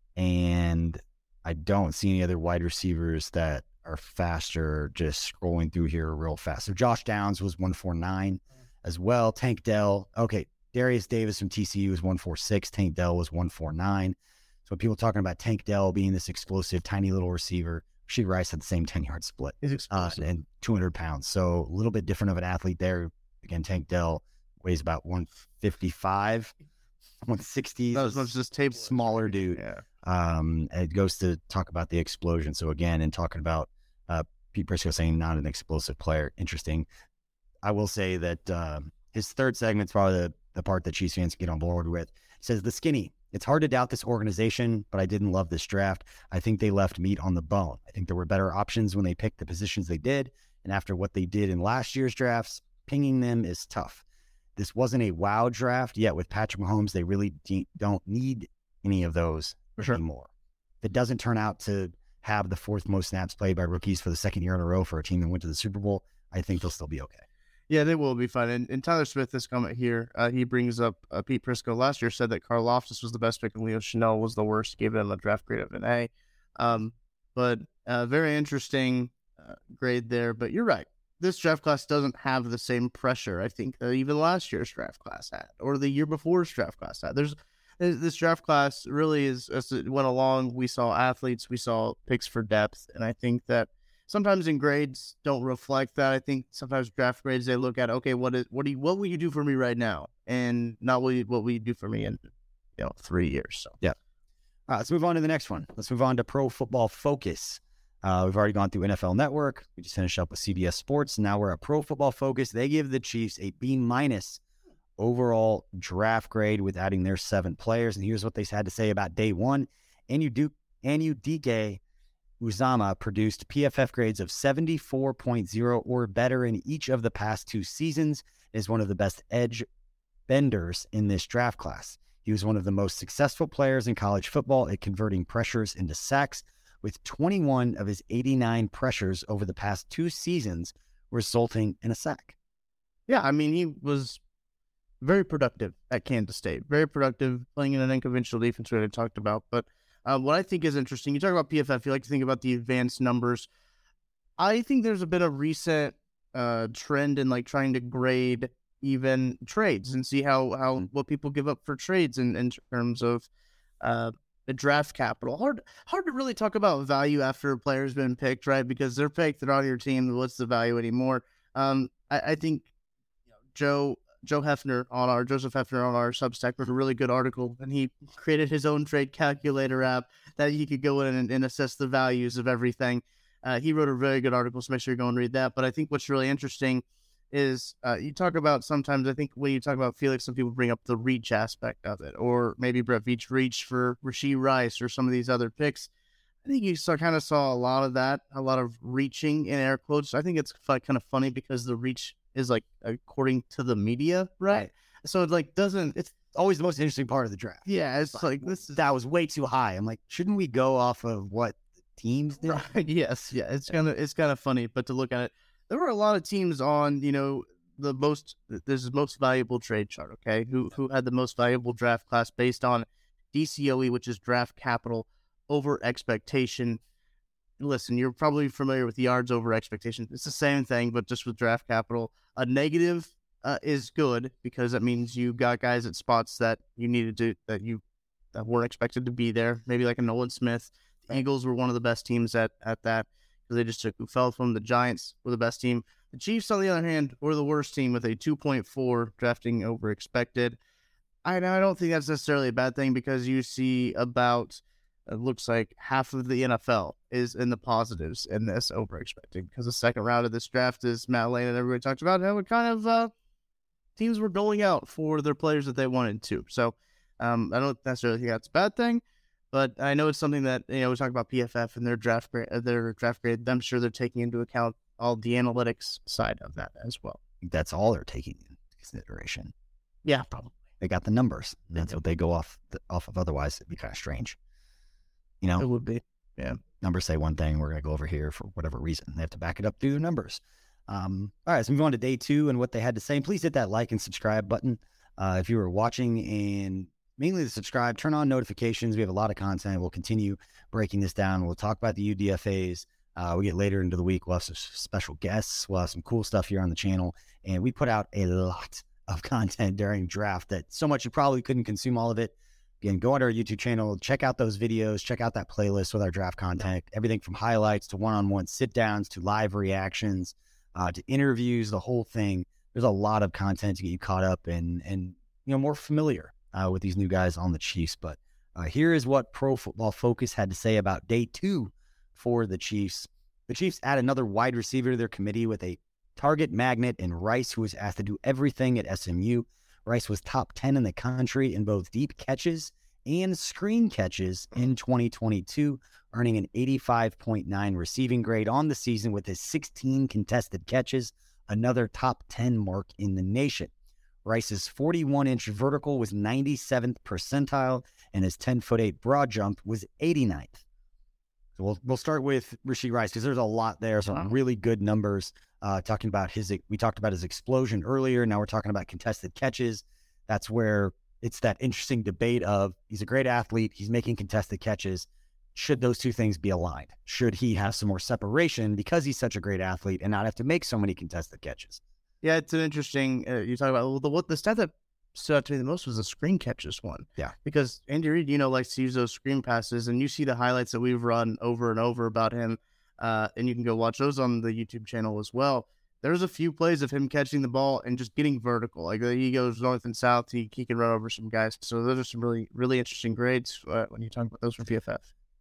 And I don't see any other wide receivers that are faster, just scrolling through here real fast. So Josh Downs was one forty-nine as well. Tank Dell – okay. Darius Davis from T C U was one forty-six. Tank Dell was one forty-nine. So people talking about Tank Dell being this explosive, tiny little receiver. Rashee Rice had the same ten-yard split. He's explosive. Uh, and two hundred pounds. So a little bit different of an athlete there. Again, Tank Dell weighs about one fifty-five, one sixty. That was much just tape. Smaller dude. Yeah. Um, it goes to talk about the explosion. So again, and talking about uh, Pete Prisco saying not an explosive player. Interesting. I will say that uh, his third segment's probably the the part that Chiefs fans get on board with. It says, the skinny. It's hard to doubt this organization, but I didn't love this draft. I think they left meat on the bone. I think there were better options when they picked the positions they did. And after what they did in last year's drafts, pinging them is tough. This wasn't a wow draft, yet with Patrick Mahomes, they really de- don't need any of those for sure. anymore. If it doesn't turn out to have the fourth most snaps played by rookies for the second year in a row for a team that went to the Super Bowl, I think they'll still be okay. Yeah, they will be fine. And, and Tyler Smith, this comment here, uh, he brings up uh, Pete Prisco last year said that Karlaftis was the best pick and Leo Chenal was the worst, gave him a draft grade of an A. Um, but uh, very interesting uh, grade there. But you're right. This draft class doesn't have the same pressure, I think, that even last year's draft class had or the year before's draft class had. There's This draft class really is, as it went along, we saw athletes, we saw picks for depth. And I think that sometimes in grades don't reflect that. I think sometimes draft grades, they look at, okay, what is, what do you, what will you do for me right now? And not what, you, what will you do for me in, you know, three years. So, yeah. All right, let's move on to the next one. Let's move on to Pro Football Focus. Uh, we've already gone through N F L Network. We just finished up with C B S Sports. And now we're at Pro Football Focus. They give the Chiefs a B minus overall draft grade with adding their seven players. And here's what they had to say about day one. Anudike Uzama produced P F F grades of seventy-four point oh or better in each of the past two seasons. Is one of the best edge benders in this draft class. He was one of the most successful players in college football at converting pressures into sacks, with twenty-one of his eighty-nine pressures over the past two seasons resulting in a sack. Yeah, I mean, he was very productive at Kansas State. Very productive, playing in an unconventional defense we already talked about. But uh, what I think is interesting, you talk about P F F, you like to think about the advanced numbers. I think there's a bit of recent uh, trend in like trying to grade even trades and see how, how what people give up for trades in, in terms of uh, the draft capital. Hard hard to really talk about value after a player's been picked, right? Because they're picked, they're on your team. What's the value anymore? Um, I, I think you know, Joe Joe Hefner on our Joseph Hefner on our Substack wrote a really good article, and he created his own trade calculator app that you could go in and, and assess the values of everything. Uh, he wrote a very good article, so make sure you go and read that. But I think what's really interesting is uh, you talk about sometimes, I think when you talk about Felix, some people bring up the reach aspect of it, or maybe Brett Veach reach for Rashee Rice or some of these other picks. I think you saw, kind of saw a lot of that, a lot of reaching in air quotes. I think it's kind of funny because the reach is like according to the media, right? right. So it like doesn't, it's always the most interesting part of the draft. Yeah, it's like, like this is, that was way too high. I'm like, shouldn't we go off of what the teams did? Right. Yes, yeah, it's kind of it's kind of funny, but to look at it, there were a lot of teams on, you know, the most, this is most valuable trade chart, okay? Who who had the most valuable draft class based on D C O E, which is draft capital over expectation. Listen, you're probably familiar with yards over expectation. It's the same thing, but just with draft capital. A negative uh, is good because that means you got guys at spots that you needed to, that you that weren't expected to be there. Maybe like a Nolan Smith. The Eagles were one of the best teams at, at that. They just took who fell from the Giants were the best team. The Chiefs, on the other hand, were the worst team with a two point four drafting over expected. I, I don't think that's necessarily a bad thing because you see about, it looks like half of the N F L is in the positives in this over expecting because the second round of this draft is Matt Lane and everybody talked about how it kind of uh, teams were going out for their players that they wanted to. So um, I don't necessarily think that's a bad thing. But I know it's something that, you know, we talk about P F F and their draft grade, their draft grade. I'm sure they're taking into account all the analytics side of that as well. That's all they're taking into consideration. Yeah, probably. They got the numbers. That's what they go off the, off of. Otherwise, it'd be kind of strange. You know, it would be. Yeah, numbers say one thing. We're gonna go over here for whatever reason. They have to back it up through their numbers. Um, all right, so move on to day two and what they had to say. And please hit that like and subscribe button uh, if you were watching and. Mainly to subscribe, turn on notifications. We have a lot of content. We'll continue breaking this down. We'll talk about the U D F As. Uh, we get later into the week. We'll have some special guests. We'll have some cool stuff here on the channel. And we put out a lot of content during draft that so much you probably couldn't consume all of it. Again, go on to our YouTube channel, check out those videos, check out that playlist with our draft content. Everything from highlights to one-on-one sit-downs to live reactions uh, to interviews, the whole thing. There's a lot of content to get you caught up and, and you know, more familiar Uh, with these new guys on the Chiefs. But uh, here is what Pro Football Focus had to say about day two for the Chiefs. The Chiefs add another wide receiver to their committee with a target magnet in Rice, who was asked to do everything at S M U. Rice was top ten in the country in both deep catches and screen catches in twenty twenty-two, earning an eighty-five point nine receiving grade on the season with his sixteen contested catches, another top ten mark in the nation. Rice's forty-one inch vertical was ninety-seventh percentile, and his ten foot eight broad jump was eighty-ninth. So we'll we'll start with Rashee Rice because there's a lot there. Some wow. really good numbers. Uh, talking about his, we talked about his explosion earlier. Now we're talking about contested catches. That's where it's that interesting debate of he's a great athlete. He's making contested catches. Should those two things be aligned? Should he have some more separation because he's such a great athlete and not have to make so many contested catches? Yeah, it's an interesting, uh, you talk about, well, the, what the stat that stood out to me the most was the screen catches one. Yeah. Because Andy Reid, you know, likes to use those screen passes, and you see the highlights that we've run over and over about him, uh, and you can go watch those on the YouTube channel as well. There's a few plays of him catching the ball and just getting vertical. Like, he goes north and south, he, he can run over some guys. So those are some really, really interesting grades uh, when you talk about those from P F F.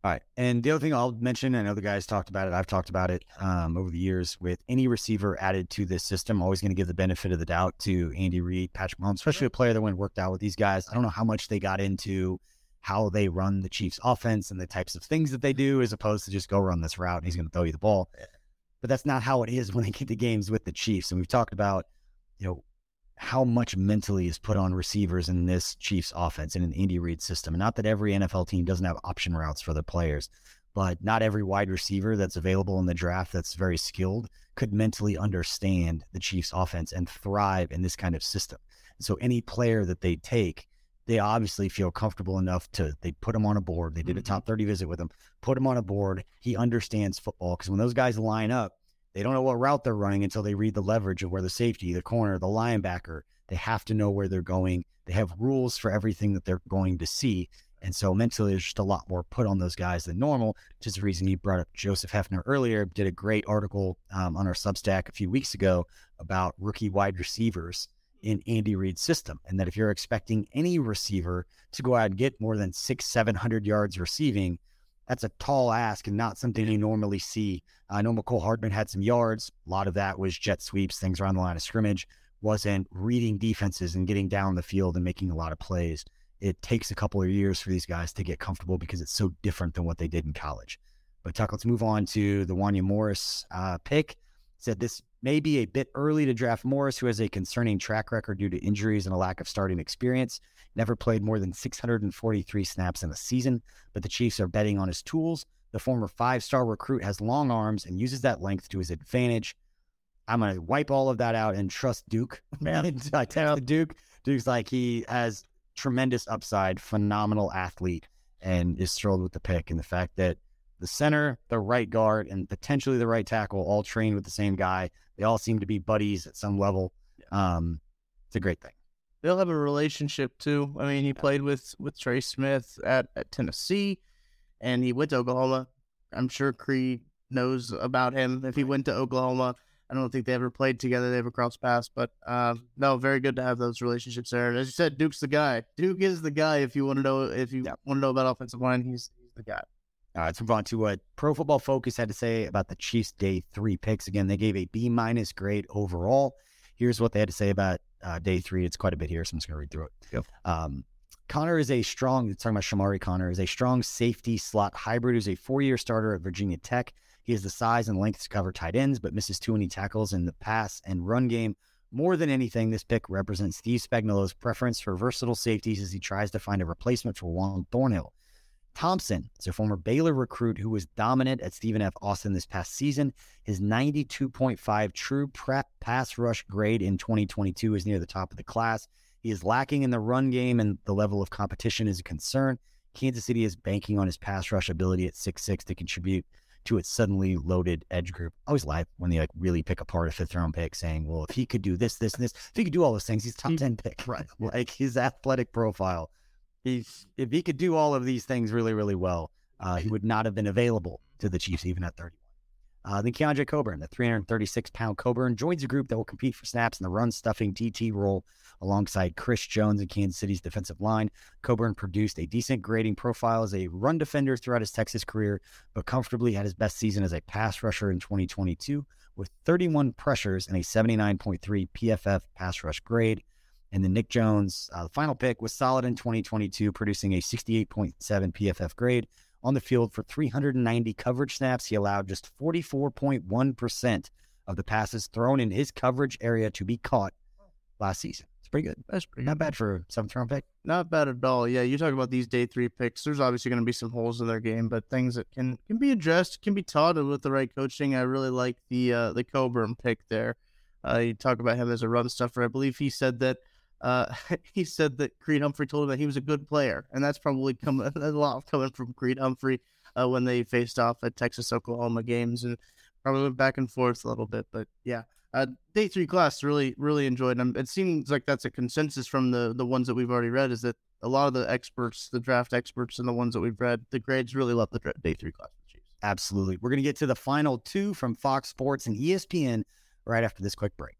All right. And the other thing I'll mention, I know the guys talked about it, I've talked about it um, over the years, with any receiver added to this system, always going to give the benefit of the doubt to Andy Reid, Patrick Mahomes, especially a player that went and worked out with these guys. I don't know how much they got into how they run the Chiefs offense and the types of things that they do, as opposed to just go run this route and he's going to throw you the ball. But that's not how it is when they get to games with the Chiefs. And we've talked about, you know, how much mentally is put on receivers in this Chiefs offense and in the Andy Reid system. And not that every N F L team doesn't have option routes for their players, but not every wide receiver that's available in the draft that's very skilled could mentally understand the Chiefs offense and thrive in this kind of system. So any player that they take, they obviously feel comfortable enough to, they put him on a board. They did a top thirty visit with him, put him on a board. He understands football, because when those guys line up, they don't know what route they're running until they read the leverage of where the safety, the corner, the linebacker, they have to know where they're going. They have rules for everything that they're going to see. And so mentally, there's just a lot more put on those guys than normal, which is the reason you brought up Joseph Hefner earlier, did a great article um, on our Substack a few weeks ago about rookie wide receivers in Andy Reid's system. And that if you're expecting any receiver to go out and get more than six, seven hundred yards receiving, that's a tall ask and not something you normally see. I know McCole Hardman had some yards. A lot of that was jet sweeps, things around the line of scrimmage. Wasn't reading defenses and getting down the field and making a lot of plays. It takes a couple of years for these guys to get comfortable because it's so different than what they did in college. But Tuck, let's move on to the Wanya Morris uh, pick. Said this may be a bit early to draft Morris, who has a concerning track record due to injuries and a lack of starting experience. Never played more than six hundred forty-three snaps in a season, but the Chiefs are betting on his tools. The former five-star recruit has long arms and uses that length to his advantage. I'm going to wipe all of that out and trust Duke. Man, I texted Duke. Duke's like, he has tremendous upside, phenomenal athlete, and is thrilled with the pick. And the fact that the center, the right guard, and potentially the right tackle all trained with the same guy. They all seem to be buddies at some level. Um, it's a great thing. They'll have a relationship too. I mean, he played with, with Trey Smith at, at Tennessee, and he went to Oklahoma. I'm sure Creed knows about him. If he went to Oklahoma, I don't think they ever played together. They ever crossed paths, but uh, no, very good to have those relationships there. And as you said, Duke's the guy. Duke is the guy. If you want to know, if you yeah. want to know about offensive line, he's, he's the guy. All right, let's move on to what Pro Football Focus had to say about the Chiefs' day three picks. Again, they gave a B minus grade overall. Here's what they had to say about uh, day three. It's quite a bit here, so I'm just going to read through it. Yep. Um, Connor is a strong, talking about Shamari Connor, is a strong safety slot hybrid who's a four-year starter at Virginia Tech. He has the size and length to cover tight ends, but misses too many tackles in the pass and run game. More than anything, this pick represents Steve Spagnuolo's preference for versatile safeties as he tries to find a replacement for Juan Thornhill. Thompson is a former Baylor recruit who was dominant at Stephen F. Austin this past season. His ninety-two point five true prep pass rush grade in twenty twenty-two is near the top of the class. He is lacking in the run game, and the level of competition is a concern. Kansas City is banking on his pass rush ability at six six to contribute to its suddenly loaded edge group. I always laugh when they like really pick apart a fifth round pick, saying, well, if he could do this, this, and this, if he could do all those things, he's a top he, ten pick. Right. Like his athletic profile. He's, if he could do all of these things really, really well, uh, he would not have been available to the Chiefs even at thirty-one. Uh, then Keondre Coburn, the three hundred thirty-six pound Coburn, joins a group that will compete for snaps in the run-stuffing D T role alongside Chris Jones in Kansas City's defensive line. Coburn produced a decent grading profile as a run defender throughout his Texas career, but comfortably had his best season as a pass rusher in twenty twenty-two with thirty-one pressures and a seventy-nine point three P F F pass rush grade. And then Nick Jones, uh, the final pick, was solid in twenty twenty-two, producing a sixty-eight point seven P F F grade. On the field for three hundred ninety coverage snaps, he allowed just forty-four point one percent of the passes thrown in his coverage area to be caught last season. It's pretty good. That's pretty not good. Bad for a seventh round pick. Not bad at all. Yeah, you talk about these day three picks. There's obviously going to be some holes in their game, but things that can, can be addressed, can be taught with the right coaching. I really like the uh, the Coburn pick there. Uh, you talk about him as a run stuffer. I believe he said that Uh, he said that Creed Humphrey told him that he was a good player, and that's probably come a lot coming from Creed Humphrey uh, when they faced off at Texas Oklahoma games, and probably went back and forth a little bit. But yeah, uh, day three class really really enjoyed them. It seems like that's a consensus from the the ones that we've already read, is that a lot of the experts, the draft experts, and the ones that we've read, the grades really love the day three class. Absolutely. We're going to get to the final two from Fox Sports and E S P N right after this quick break.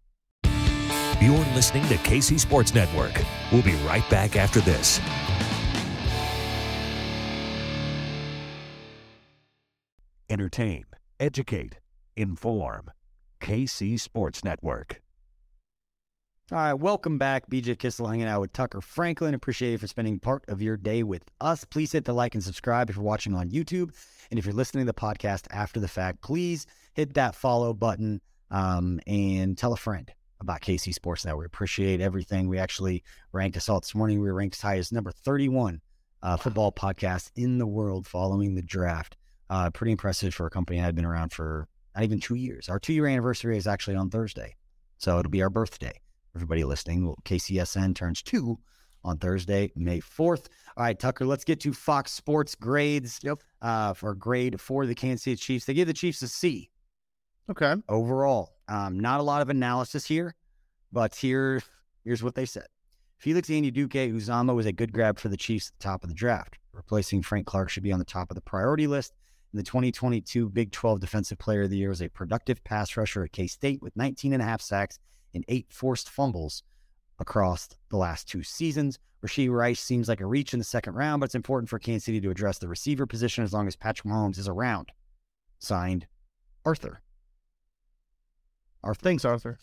You're listening to K C Sports Network. We'll be right back after this. Entertain, educate, inform. K C Sports Network. All right, welcome back. B J Kissel hanging out with Tucker Franklin. Appreciate you for spending part of your day with us. Please hit the like and subscribe if you're watching on YouTube. And if you're listening to the podcast after the fact, please hit that follow button um, and tell a friend about K C Sports Network. We appreciate everything. We actually ranked us all this morning. We were ranked as high as number thirty-one uh, football podcast in the world following the draft. Uh, pretty impressive for a company that had been around for not even two years. Our two-year anniversary is actually on Thursday, so it'll be our birthday. Everybody listening, K C S N turns two on Thursday, May fourth. All right, Tucker, let's get to Fox Sports grades. Yep. Uh, for a grade for the Kansas City Chiefs. They give the Chiefs a C. Okay. Overall. Um, not a lot of analysis here, but here, here's what they said. Felix Anudike-Uzomah was a good grab for the Chiefs at the top of the draft. Replacing Frank Clark should be on the top of the priority list. And the twenty twenty-two Big twelve Defensive Player of the Year was a productive pass rusher at K-State with nineteen and a half sacks and eight forced fumbles across the last two seasons. Rashee Rice seems like a reach in the second round, but it's important for Kansas City to address the receiver position as long as Patrick Mahomes is around. Signed, Arthur. Arthur. Thanks, Arthur.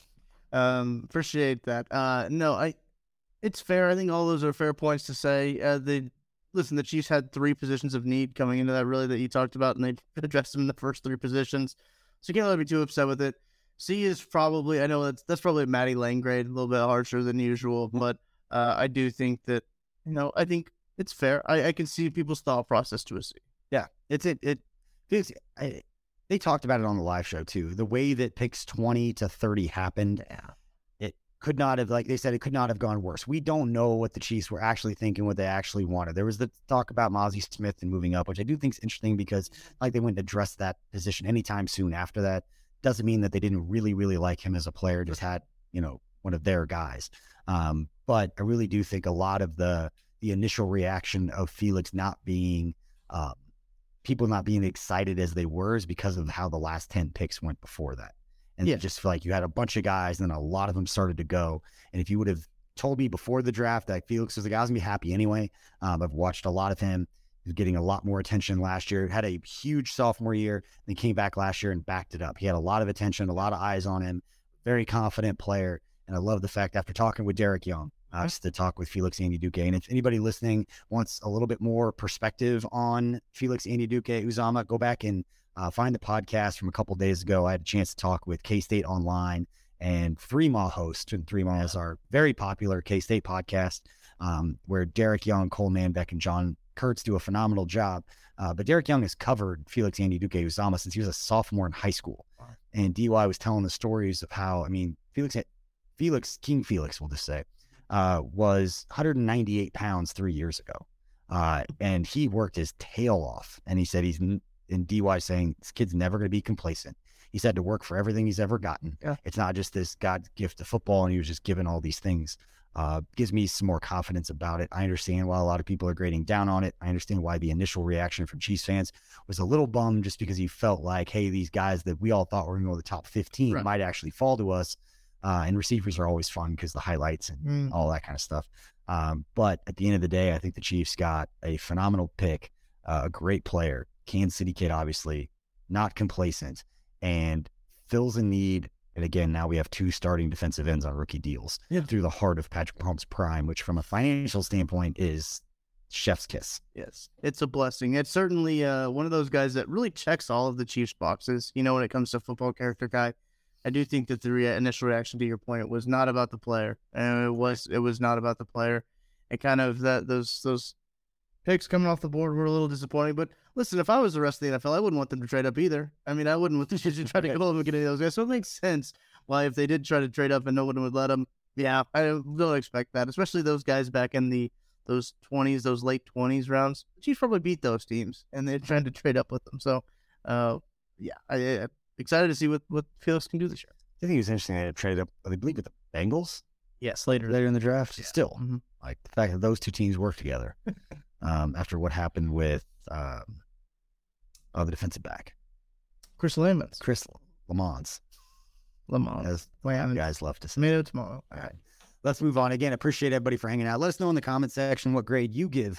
Um, appreciate that. Uh, no, I. It's fair. I think all those are fair points to say. Uh, the listen, the Chiefs had three positions of need coming into that, really, that you talked about, and they addressed them in the first three positions. So you can't let me be too upset with it. C is probably, I know that's, that's probably a Matty Lane grade, a little bit harsher than usual, but uh, I do think that, you know, I think it's fair. I, I can see people's thought process to a C. Yeah, it's it. It, it's, I, they talked about it on the live show too. The way that picks twenty to thirty happened, it could not have, like they said, it could not have gone worse. We don't know what the Chiefs were actually thinking, what they actually wanted. There was the talk about Mozzie Smith and moving up, which I do think is interesting because like they wouldn't address that position anytime soon after that. Doesn't mean that they didn't really, really like him as a player, just had, you know, one of their guys. Um, but I really do think a lot of the the initial reaction of Felix not being, um, people not being excited as they were is because of how the last ten picks went before that. And yeah. just feel like you had a bunch of guys and then a lot of them started to go. And if you would have told me before the draft that Felix was the guy, I was going to be happy anyway. Um, I've watched a lot of him. He was getting a lot more attention last year. Had a huge sophomore year. Then came back last year and backed it up. He had a lot of attention, a lot of eyes on him. Very confident player. And I love the fact after talking with Derek Young, uh, just to talk with Felix Anudike. And if anybody listening wants a little bit more perspective on Felix Anudike-Uzomah, go back and uh, find the podcast from a couple days ago. I had a chance to talk with K-State Online and Three Mile host. And Three Mile is our very popular K-State podcast um, where Derek Young, Cole Manbeck, and John Kurtz do a phenomenal job. Uh, but Derek Young has covered Felix Anudike-Uzomah since he was a sophomore in high school. Wow. And D Y was telling the stories of how, I mean, Felix, Felix, King Felix, we'll just say, uh, was one hundred ninety-eight pounds three years ago. Uh, and he worked his tail off. And he said he's, in D Y saying, this kid's never going to be complacent. He's had to work for everything he's ever gotten. Yeah. It's not just this God's gift of football and he was just given all these things. Uh, gives me some more confidence about it. I understand why a lot of people are grading down on it. I understand why the initial reaction from Chiefs fans was a little bummed just because he felt like, hey, these guys that we all thought were going to go to the top fifteen right. might actually fall to us. Uh, and receivers are always fun because the highlights and mm. all that kind of stuff. Um, but at the end of the day, I think the Chiefs got a phenomenal pick, uh, a great player, Kansas City kid, obviously, not complacent, and fills a need. And again, now we have two starting defensive ends on rookie deals yeah. through the heart of Patrick Mahomes' prime, which from a financial standpoint is chef's kiss. Yes, it's a blessing. It's certainly uh, one of those guys that really checks all of the Chiefs boxes, you know, when it comes to football character guy. I do think that the re- initial reaction to your point was not about the player. And it was it was not about the player. And kind of that those those picks coming off the board were a little disappointing. But listen, if I was the rest of the N F L, I wouldn't want them to trade up either. I mean, I wouldn't want them to try to go up and get any of those guys. So it makes sense why if they did try to trade up and no one would let them, yeah, I don't expect that. Especially those guys back in the those twenties, those late twenties rounds. The Chiefs probably beat those teams, and they're trying to trade up with them. So, uh, yeah, I, I'm excited to see what, what Felix can do this year. I think it was interesting they traded up, I believe, with the Bengals. Yes, later later in the draft. Yeah. Still, mm-hmm. like the fact that those two teams work together um, after what happened with um, oh, the defensive back. Chris Lamons. Chris Lamons. Lamons. As Lamons. Guys love to say. Tomato, tomorrow. All right. Let's move on. Again, appreciate everybody for hanging out. Let us know in the comment section what grade you give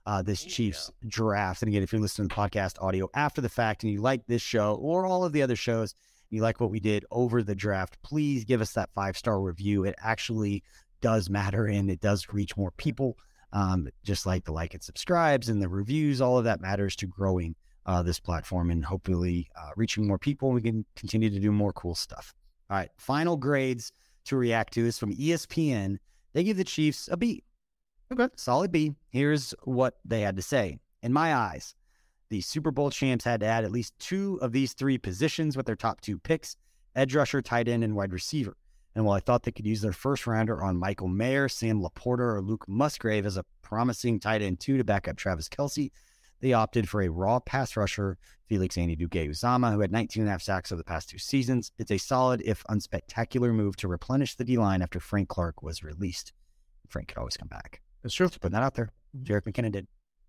uh, this Chiefs draft. And again, if you're listening to the podcast audio after the fact and you like this show or all of the other shows, you like what we did over the draft, please give us that five-star review. It actually does matter and it does reach more people. Um, just like the like and subscribes and the reviews, all of that matters to growing uh, this platform and hopefully uh, reaching more people. We can continue to do more cool stuff. All right, final grades to react to is from E S P N. They give the Chiefs a B. Okay, solid B. Here's what they had to say. In my eyes, the Super Bowl champs had to add at least two of these three positions with their top two picks, edge rusher, tight end, and wide receiver. And while I thought they could use their first rounder on Michael Mayer, Sam Laporta, or Luke Musgrave as a promising tight end two to back up Travis Kelce, they opted for a raw pass rusher, Felix Anudike-Uzomah, who had nineteen and a half sacks over the past two seasons. It's a solid, if unspectacular, move to replenish the D-line after Frank Clark was released. Frank could always come back. That's true. Just putting that out there. Jerick McKinnon did.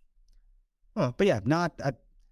Huh. But yeah, not... I,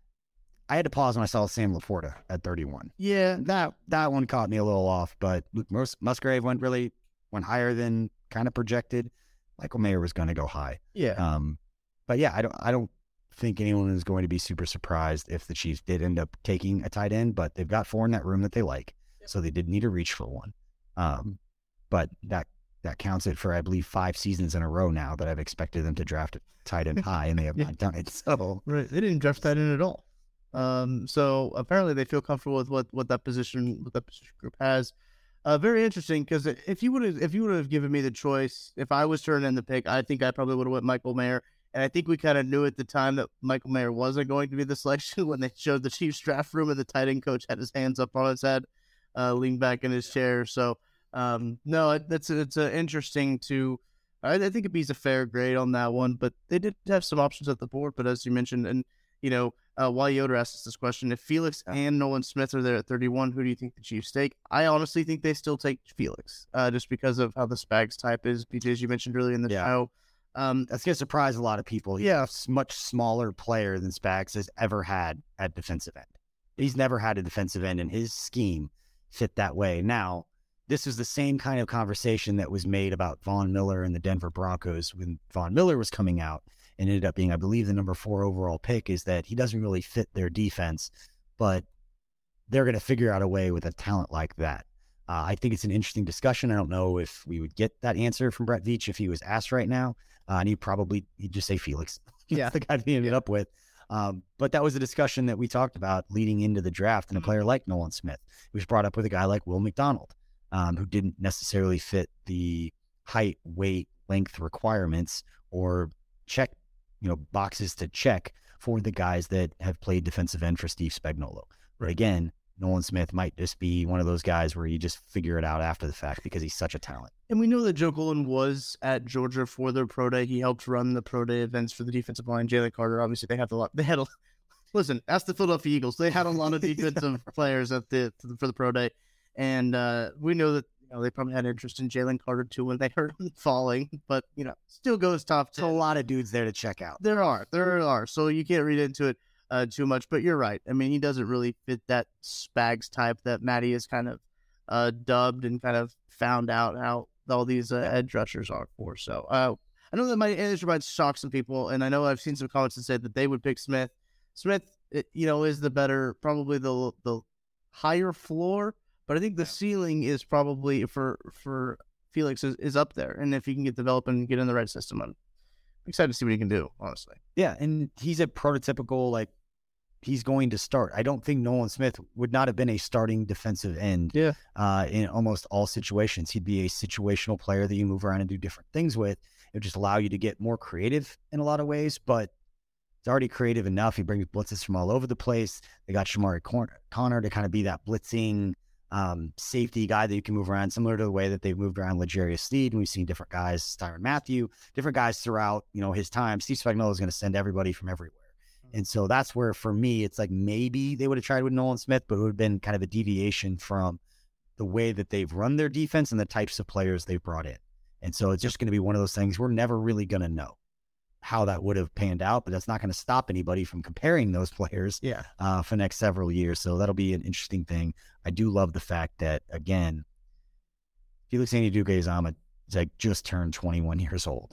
I had to pause when I saw Sam Laporta at thirty-one. Yeah. That that one caught me a little off, but Luke Mus- Musgrave went really went higher than kind of projected. Michael Mayer was going to go high. Yeah. Um, but yeah, I don't I don't think anyone is going to be super surprised if the Chiefs did end up taking a tight end, but they've got four in that room that they like, so they didn't need to reach for one. Um, but that that counts it for I believe five seasons in a row now that I've expected them to draft a tight end high, and they have yeah. not done it. So right, they didn't draft tight end at all. Um, so apparently they feel comfortable with what, what that position, what that position group has. Uh, very interesting because if you would have, if you would have given me the choice, if I was turning in the pick, I think I probably would have went Michael Mayer. And I think we kind of knew at the time that Michael Mayer wasn't going to be the selection when they showed the Chiefs draft room and the tight end coach had his hands up on his head, uh, leaned back in his chair. So, um, no, that's, it's uh, interesting to, I, I think it'd be a fair grade on that one, but they did have some options at the board. But as you mentioned, and you know, Uh, while Yoder asked us this question, if Felix and Nolan Smith are there at thirty-one, who do you think the Chiefs take? I honestly think they still take Felix, uh, just because of how the Spags type is, B J, as you mentioned earlier in the yeah. show. Um, That's going to surprise a lot of people. He's yeah. a much smaller player than Spags has ever had at defensive end. He's never had a defensive end, and his scheme fit that way. Now, this was the same kind of conversation that was made about Von Miller and the Denver Broncos when Von Miller was coming out. And ended up being, I believe, the number four overall pick, is that he doesn't really fit their defense, but they're going to figure out a way with a talent like that. Uh, I think it's an interesting discussion. I don't know if we would get that answer from Brett Veach if he was asked right now. Uh, and he'd probably, he'd just say Felix. Yeah. That's the guy that he ended yeah. up with. Um, but that was a discussion that we talked about leading into the draft, and a player like Nolan Smith. It was brought up with a guy like Will McDonald, um, who didn't necessarily fit the height, weight, length requirements or check you know, boxes to check for the guys that have played defensive end for Steve Spagnuolo. But again, Nolan Smith might just be one of those guys where you just figure it out after the fact because he's such a talent. And we know that Joe Cullen was at Georgia for their pro day. He helped run the pro day events for the defensive line. Jalen Carter, obviously, they had a lot. They had a listen. Ask the Philadelphia Eagles. They had a lot of defensive players at the for the pro day, and uh, we know that. You know, they probably had interest in Jalen Carter too when they heard him falling, but you know, still goes top ten. There's a lot of dudes there to check out. There are, there are. So you can't read into it uh, too much, but you're right. I mean, he doesn't really fit that Spags type that Matty has kind of uh, dubbed and kind of found out how all these uh, edge rushers are for. So uh, I know that my answer might shock some people, and I know I've seen some comments that said that they would pick Smith. Smith, it, you know, is the better, probably the the higher floor. But I think the ceiling is probably for for Felix is, is up there. And if he can get developed and get in the right system, I'm excited to see what he can do, honestly. Yeah, and he's a prototypical, like, he's going to start. I don't think Nolan Smith would not have been a starting defensive end yeah. uh, in almost all situations. He'd be a situational player that you move around and do different things with. It would just allow you to get more creative in a lot of ways, but it's already creative enough. He brings blitzes from all over the place. They got Shamari Connor to kind of be that blitzing Um, safety guy that you can move around, similar to the way that they've moved around L'Jarius Sneed. And we've seen different guys, Tyrann Mathieu, different guys throughout, you know, his time. Steve Spagnuolo is going to send everybody from everywhere. Mm-hmm. And so that's where, for me, it's like maybe they would have tried with Nolan Smith, but it would have been kind of a deviation from the way that they've run their defense and the types of players they've brought in. And so it's just going to be one of those things we're never really going to know how that would have panned out, but that's not going to stop anybody from comparing those players yeah. uh, for the next several years. So that'll be an interesting thing. I do love the fact that, again, Felix Anudike-Uzomah is like just turned twenty-one years old. Yes.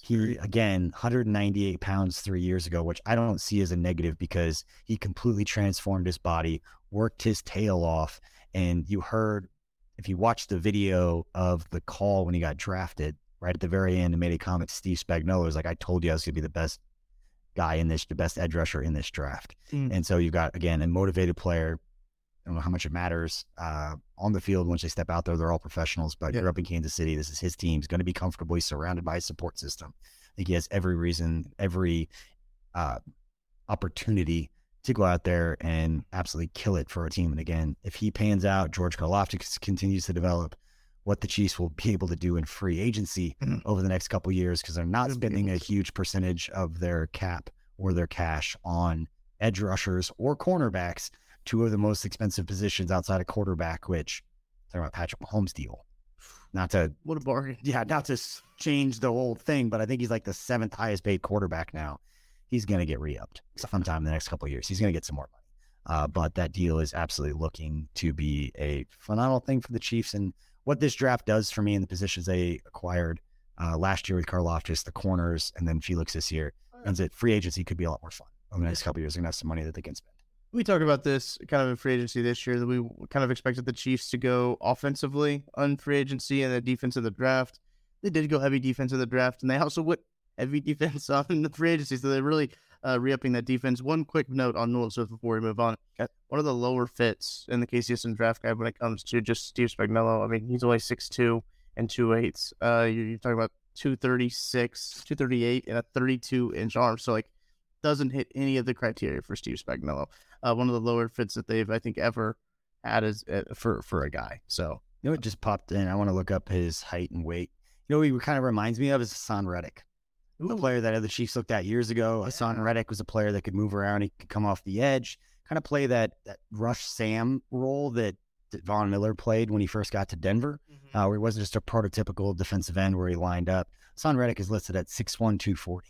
He, again, one hundred ninety-eight pounds three years ago, which I don't see as a negative because he completely transformed his body, worked his tail off. And you heard, if you watched the video of the call when he got drafted, right at the very end, and made a comment to Steve Spagnuolo, it was like, I told you I was going to be the best guy in this, the best edge rusher in this draft. Mm. And so you've got, again, a motivated player. I don't know how much it matters uh, on the field. Once they step out there, they're all professionals, but yeah. You're up in Kansas City. This is his team. He's going to be comfortable. He's surrounded by a support system. I think he has every reason, every uh, opportunity to go out there and absolutely kill it for a team. And again, if he pans out, George Karlaftis continues to develop, what the Chiefs will be able to do in free agency mm-hmm. over the next couple of years, because they're not spending a huge percentage of their cap or their cash on edge rushers or cornerbacks, two of the most expensive positions outside of quarterback, which talking about Patrick Mahomes deal. Not to what a bargain. Yeah, not to change the whole thing, but I think he's like the seventh highest paid quarterback now. He's going to get re-upped sometime in the next couple of years. He's going to get some more money. Uh, but that deal is absolutely looking to be a phenomenal thing for the Chiefs. And what this draft does for me in the positions they acquired uh, last year with Karlaftis, the corners, and then Felix this year, means that free agency could be a lot more fun over the next couple of years. They're going to have some money that they can spend. We talked about this kind of in free agency this year, that we kind of expected the Chiefs to go offensively on free agency and the defense of the draft. They did go heavy defense of the draft, and they also went heavy defense on the free agency, so they're really uh, re-upping that defense. One quick note on Nolan Smith before we move on. Okay. One of the lower fits in the K C S N draft guide when it comes to just Steve Spagnuolo. I mean, he's only six two and two eighths. Uh, you're, you're talking about two thirty-six, two thirty-eight, and a thirty-two inch arm. So, like, doesn't hit any of the criteria for Steve Spagnuolo. Uh, one of the lower fits that they've, I think, ever had is uh, for for a guy. So, you know, it just popped in. I want to look up his height and weight. You know, he kind of reminds me of is Hassan Reddick, Ooh. a player that the Chiefs looked at years ago. Yeah. Hassan Reddick was a player that could move around. He could come off the edge, kind of play that that rush Sam role that, that Von Miller played when he first got to Denver, mm-hmm. uh, where he wasn't just a prototypical defensive end where he lined up. Hassan Reddick is listed at six one, two forty.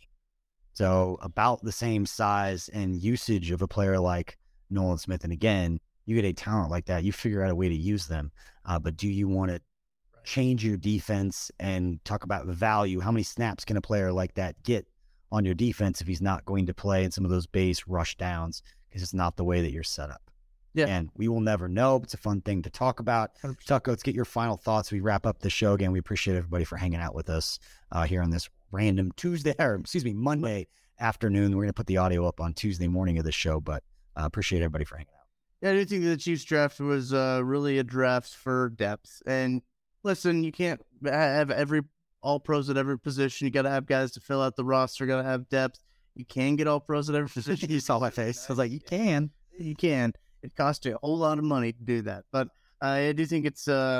So about the same size and usage of a player like Nolan Smith. And again, you get a talent like that, you figure out a way to use them. Uh, but do you want to change your defense and talk about the value? How many snaps can a player like that get on your defense if he's not going to play in some of those base rush downs? Because it's not the way that you're set up. Yeah. And we will never know. But it's a fun thing to talk about. one hundred percent. Tucko, let's get your final thoughts. We wrap up the show. Again, we appreciate everybody for hanging out with us uh, here on this random Tuesday, or excuse me, Monday afternoon. We're going to put the audio up on Tuesday morning of the show, but uh, appreciate everybody for hanging out. Yeah, I do think the Chiefs draft was uh, really a draft for depth. And listen, you can't have every all pros at every position. You got to have guys to fill out the roster. Got to have depth. You can get all pros at every position. You saw my face. I was like, you can, you can. It costs you a whole lot of money to do that, but uh, I do think it's uh,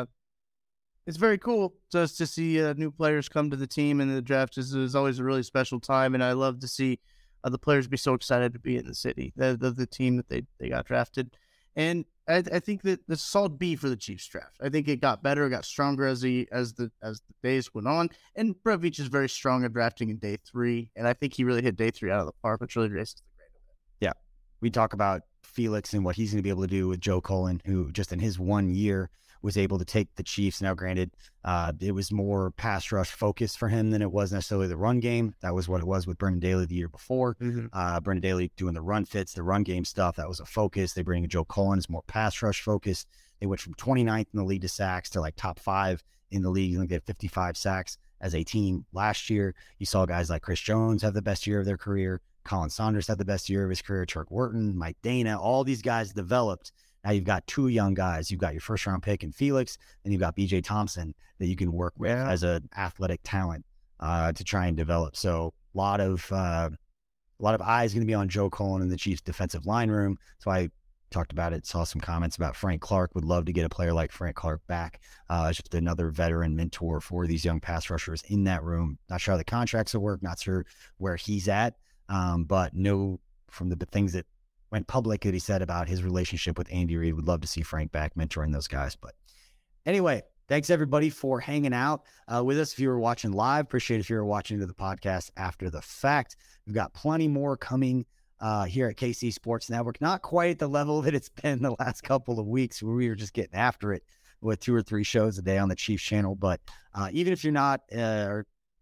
it's very cool just to see uh, new players come to the team, and the draft is, is always a really special time. And I love to see uh, the players be so excited to be in the city, the the, the team that they, they got drafted. And I, I think that it's a solid B for the Chiefs draft. I think it got better, it got stronger as the as the as the days went on. And Brett Veach is very strong at drafting in day three, and I think he really hit day three out of the park, which really raises the grade of it. Yeah, we talk about Felix and what he's going to be able to do with Joe Cullen, who just in his one year was able to take the Chiefs. Now, granted, uh, it was more pass rush focus for him than it was necessarily the run game. That was what it was with Brendan Daly the year before. Mm-hmm. Uh, Brendan Daly doing the run fits, the run game stuff. That was a focus. They bring in Joe Cullen, is more pass rush focused. They went from twenty-ninth in the league to sacks to like top five in the league. They get fifty-five sacks as a team last year. You saw guys like Chris Jones have the best year of their career. Colin Saunders had the best year of his career. Turk Wharton, Mike Dana, all these guys developed. Now you've got two young guys. You've got your first round pick in Felix, and you've got B J Thompson that you can work with yeah. as an athletic talent uh, to try and develop. So a lot of uh, a lot of eyes going to be on Joe Cullen in the Chiefs defensive line room. So I talked about it, saw some comments about Frank Clark. Would love to get a player like Frank Clark back. Uh, just another veteran mentor for these young pass rushers in that room. Not sure how the contracts will work. Not sure where he's at. Um, but know from the things that went public that he said about his relationship with Andy Reid, would love to see Frank back mentoring those guys. But anyway, thanks everybody for hanging out uh, with us. If you were watching live, appreciate it. If you were watching to the podcast after the fact, we've got plenty more coming uh, here at K C Sports Network. Not quite at the level that it's been the last couple of weeks where we were just getting after it with two or three shows a day on the Chiefs channel. But uh, even if you're not, uh, or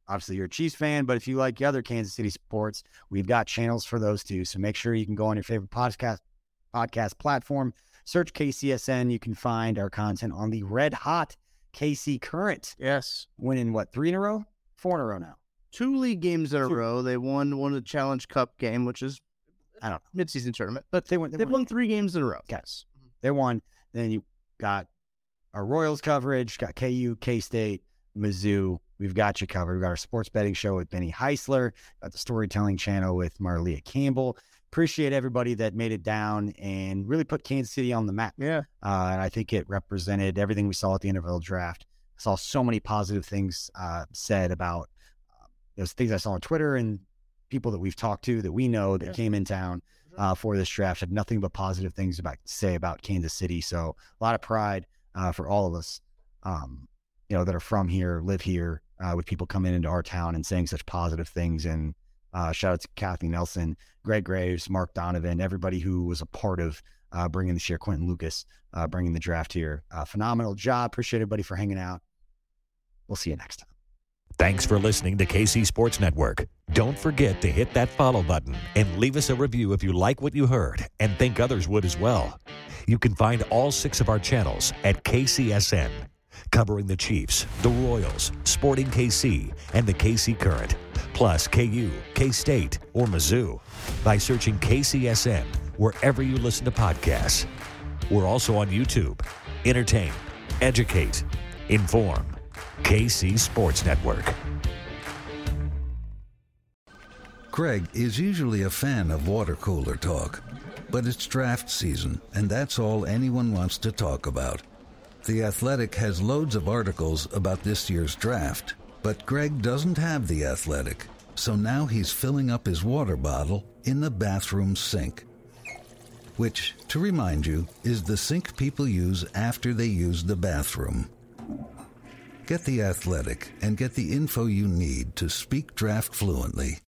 obviously you're a Chiefs fan, but if you like other Kansas City sports, we've got channels for those too. So make sure you can go on your favorite podcast podcast platform, search K C S N. You can find our content on the red hot K C Current. Yes. Winning what, three in a row? Four in a row now. Two league games in a Two. row. They won one of the Challenge Cup game, which is I don't know. midseason tournament. But they won. They They've won. won three games in a row. Yes. They won. Then you got our Royals coverage, got K U, K-State, Mizzou. We've got you covered. We've got our sports betting show with Benny Heisler, got the storytelling channel with Marlia Campbell. Appreciate everybody that made it down and really put Kansas City on the map. Yeah. Uh, and I think it represented everything we saw at the N F L draft. I saw so many positive things uh, said about uh, those things I saw on Twitter, and people that we've talked to that we know that Yeah. came in town uh, for this draft had nothing but positive things about to say about Kansas City. So a lot of pride uh, for all of us, um, you know, that are from here, live here, uh, with people coming into our town and saying such positive things. And uh, shout out to Kathy Nelson, Greg Graves, Mark Donovan, everybody who was a part of uh, bringing this year, Quentin Lucas, uh, bringing the draft here. Uh, phenomenal job. Appreciate everybody for hanging out. We'll see you next time. Thanks for listening to K C Sports Network. Don't forget to hit that follow button and leave us a review if you like what you heard and think others would as well. You can find all six of our channels at K C S N, covering the Chiefs, the Royals, Sporting K C, and the K C Current, plus K U, K-State, or Mizzou by searching K C S N wherever you listen to podcasts. We're also on YouTube. Entertain, educate, inform. K C Sports Network. Craig is usually a fan of water cooler talk, but it's draft season, and that's all anyone wants to talk about. The Athletic has loads of articles about this year's draft, but Greg doesn't have The Athletic, so now he's filling up his water bottle in the bathroom sink, which, to remind you, is the sink people use after they use the bathroom. Get The Athletic and get the info you need to speak draft fluently.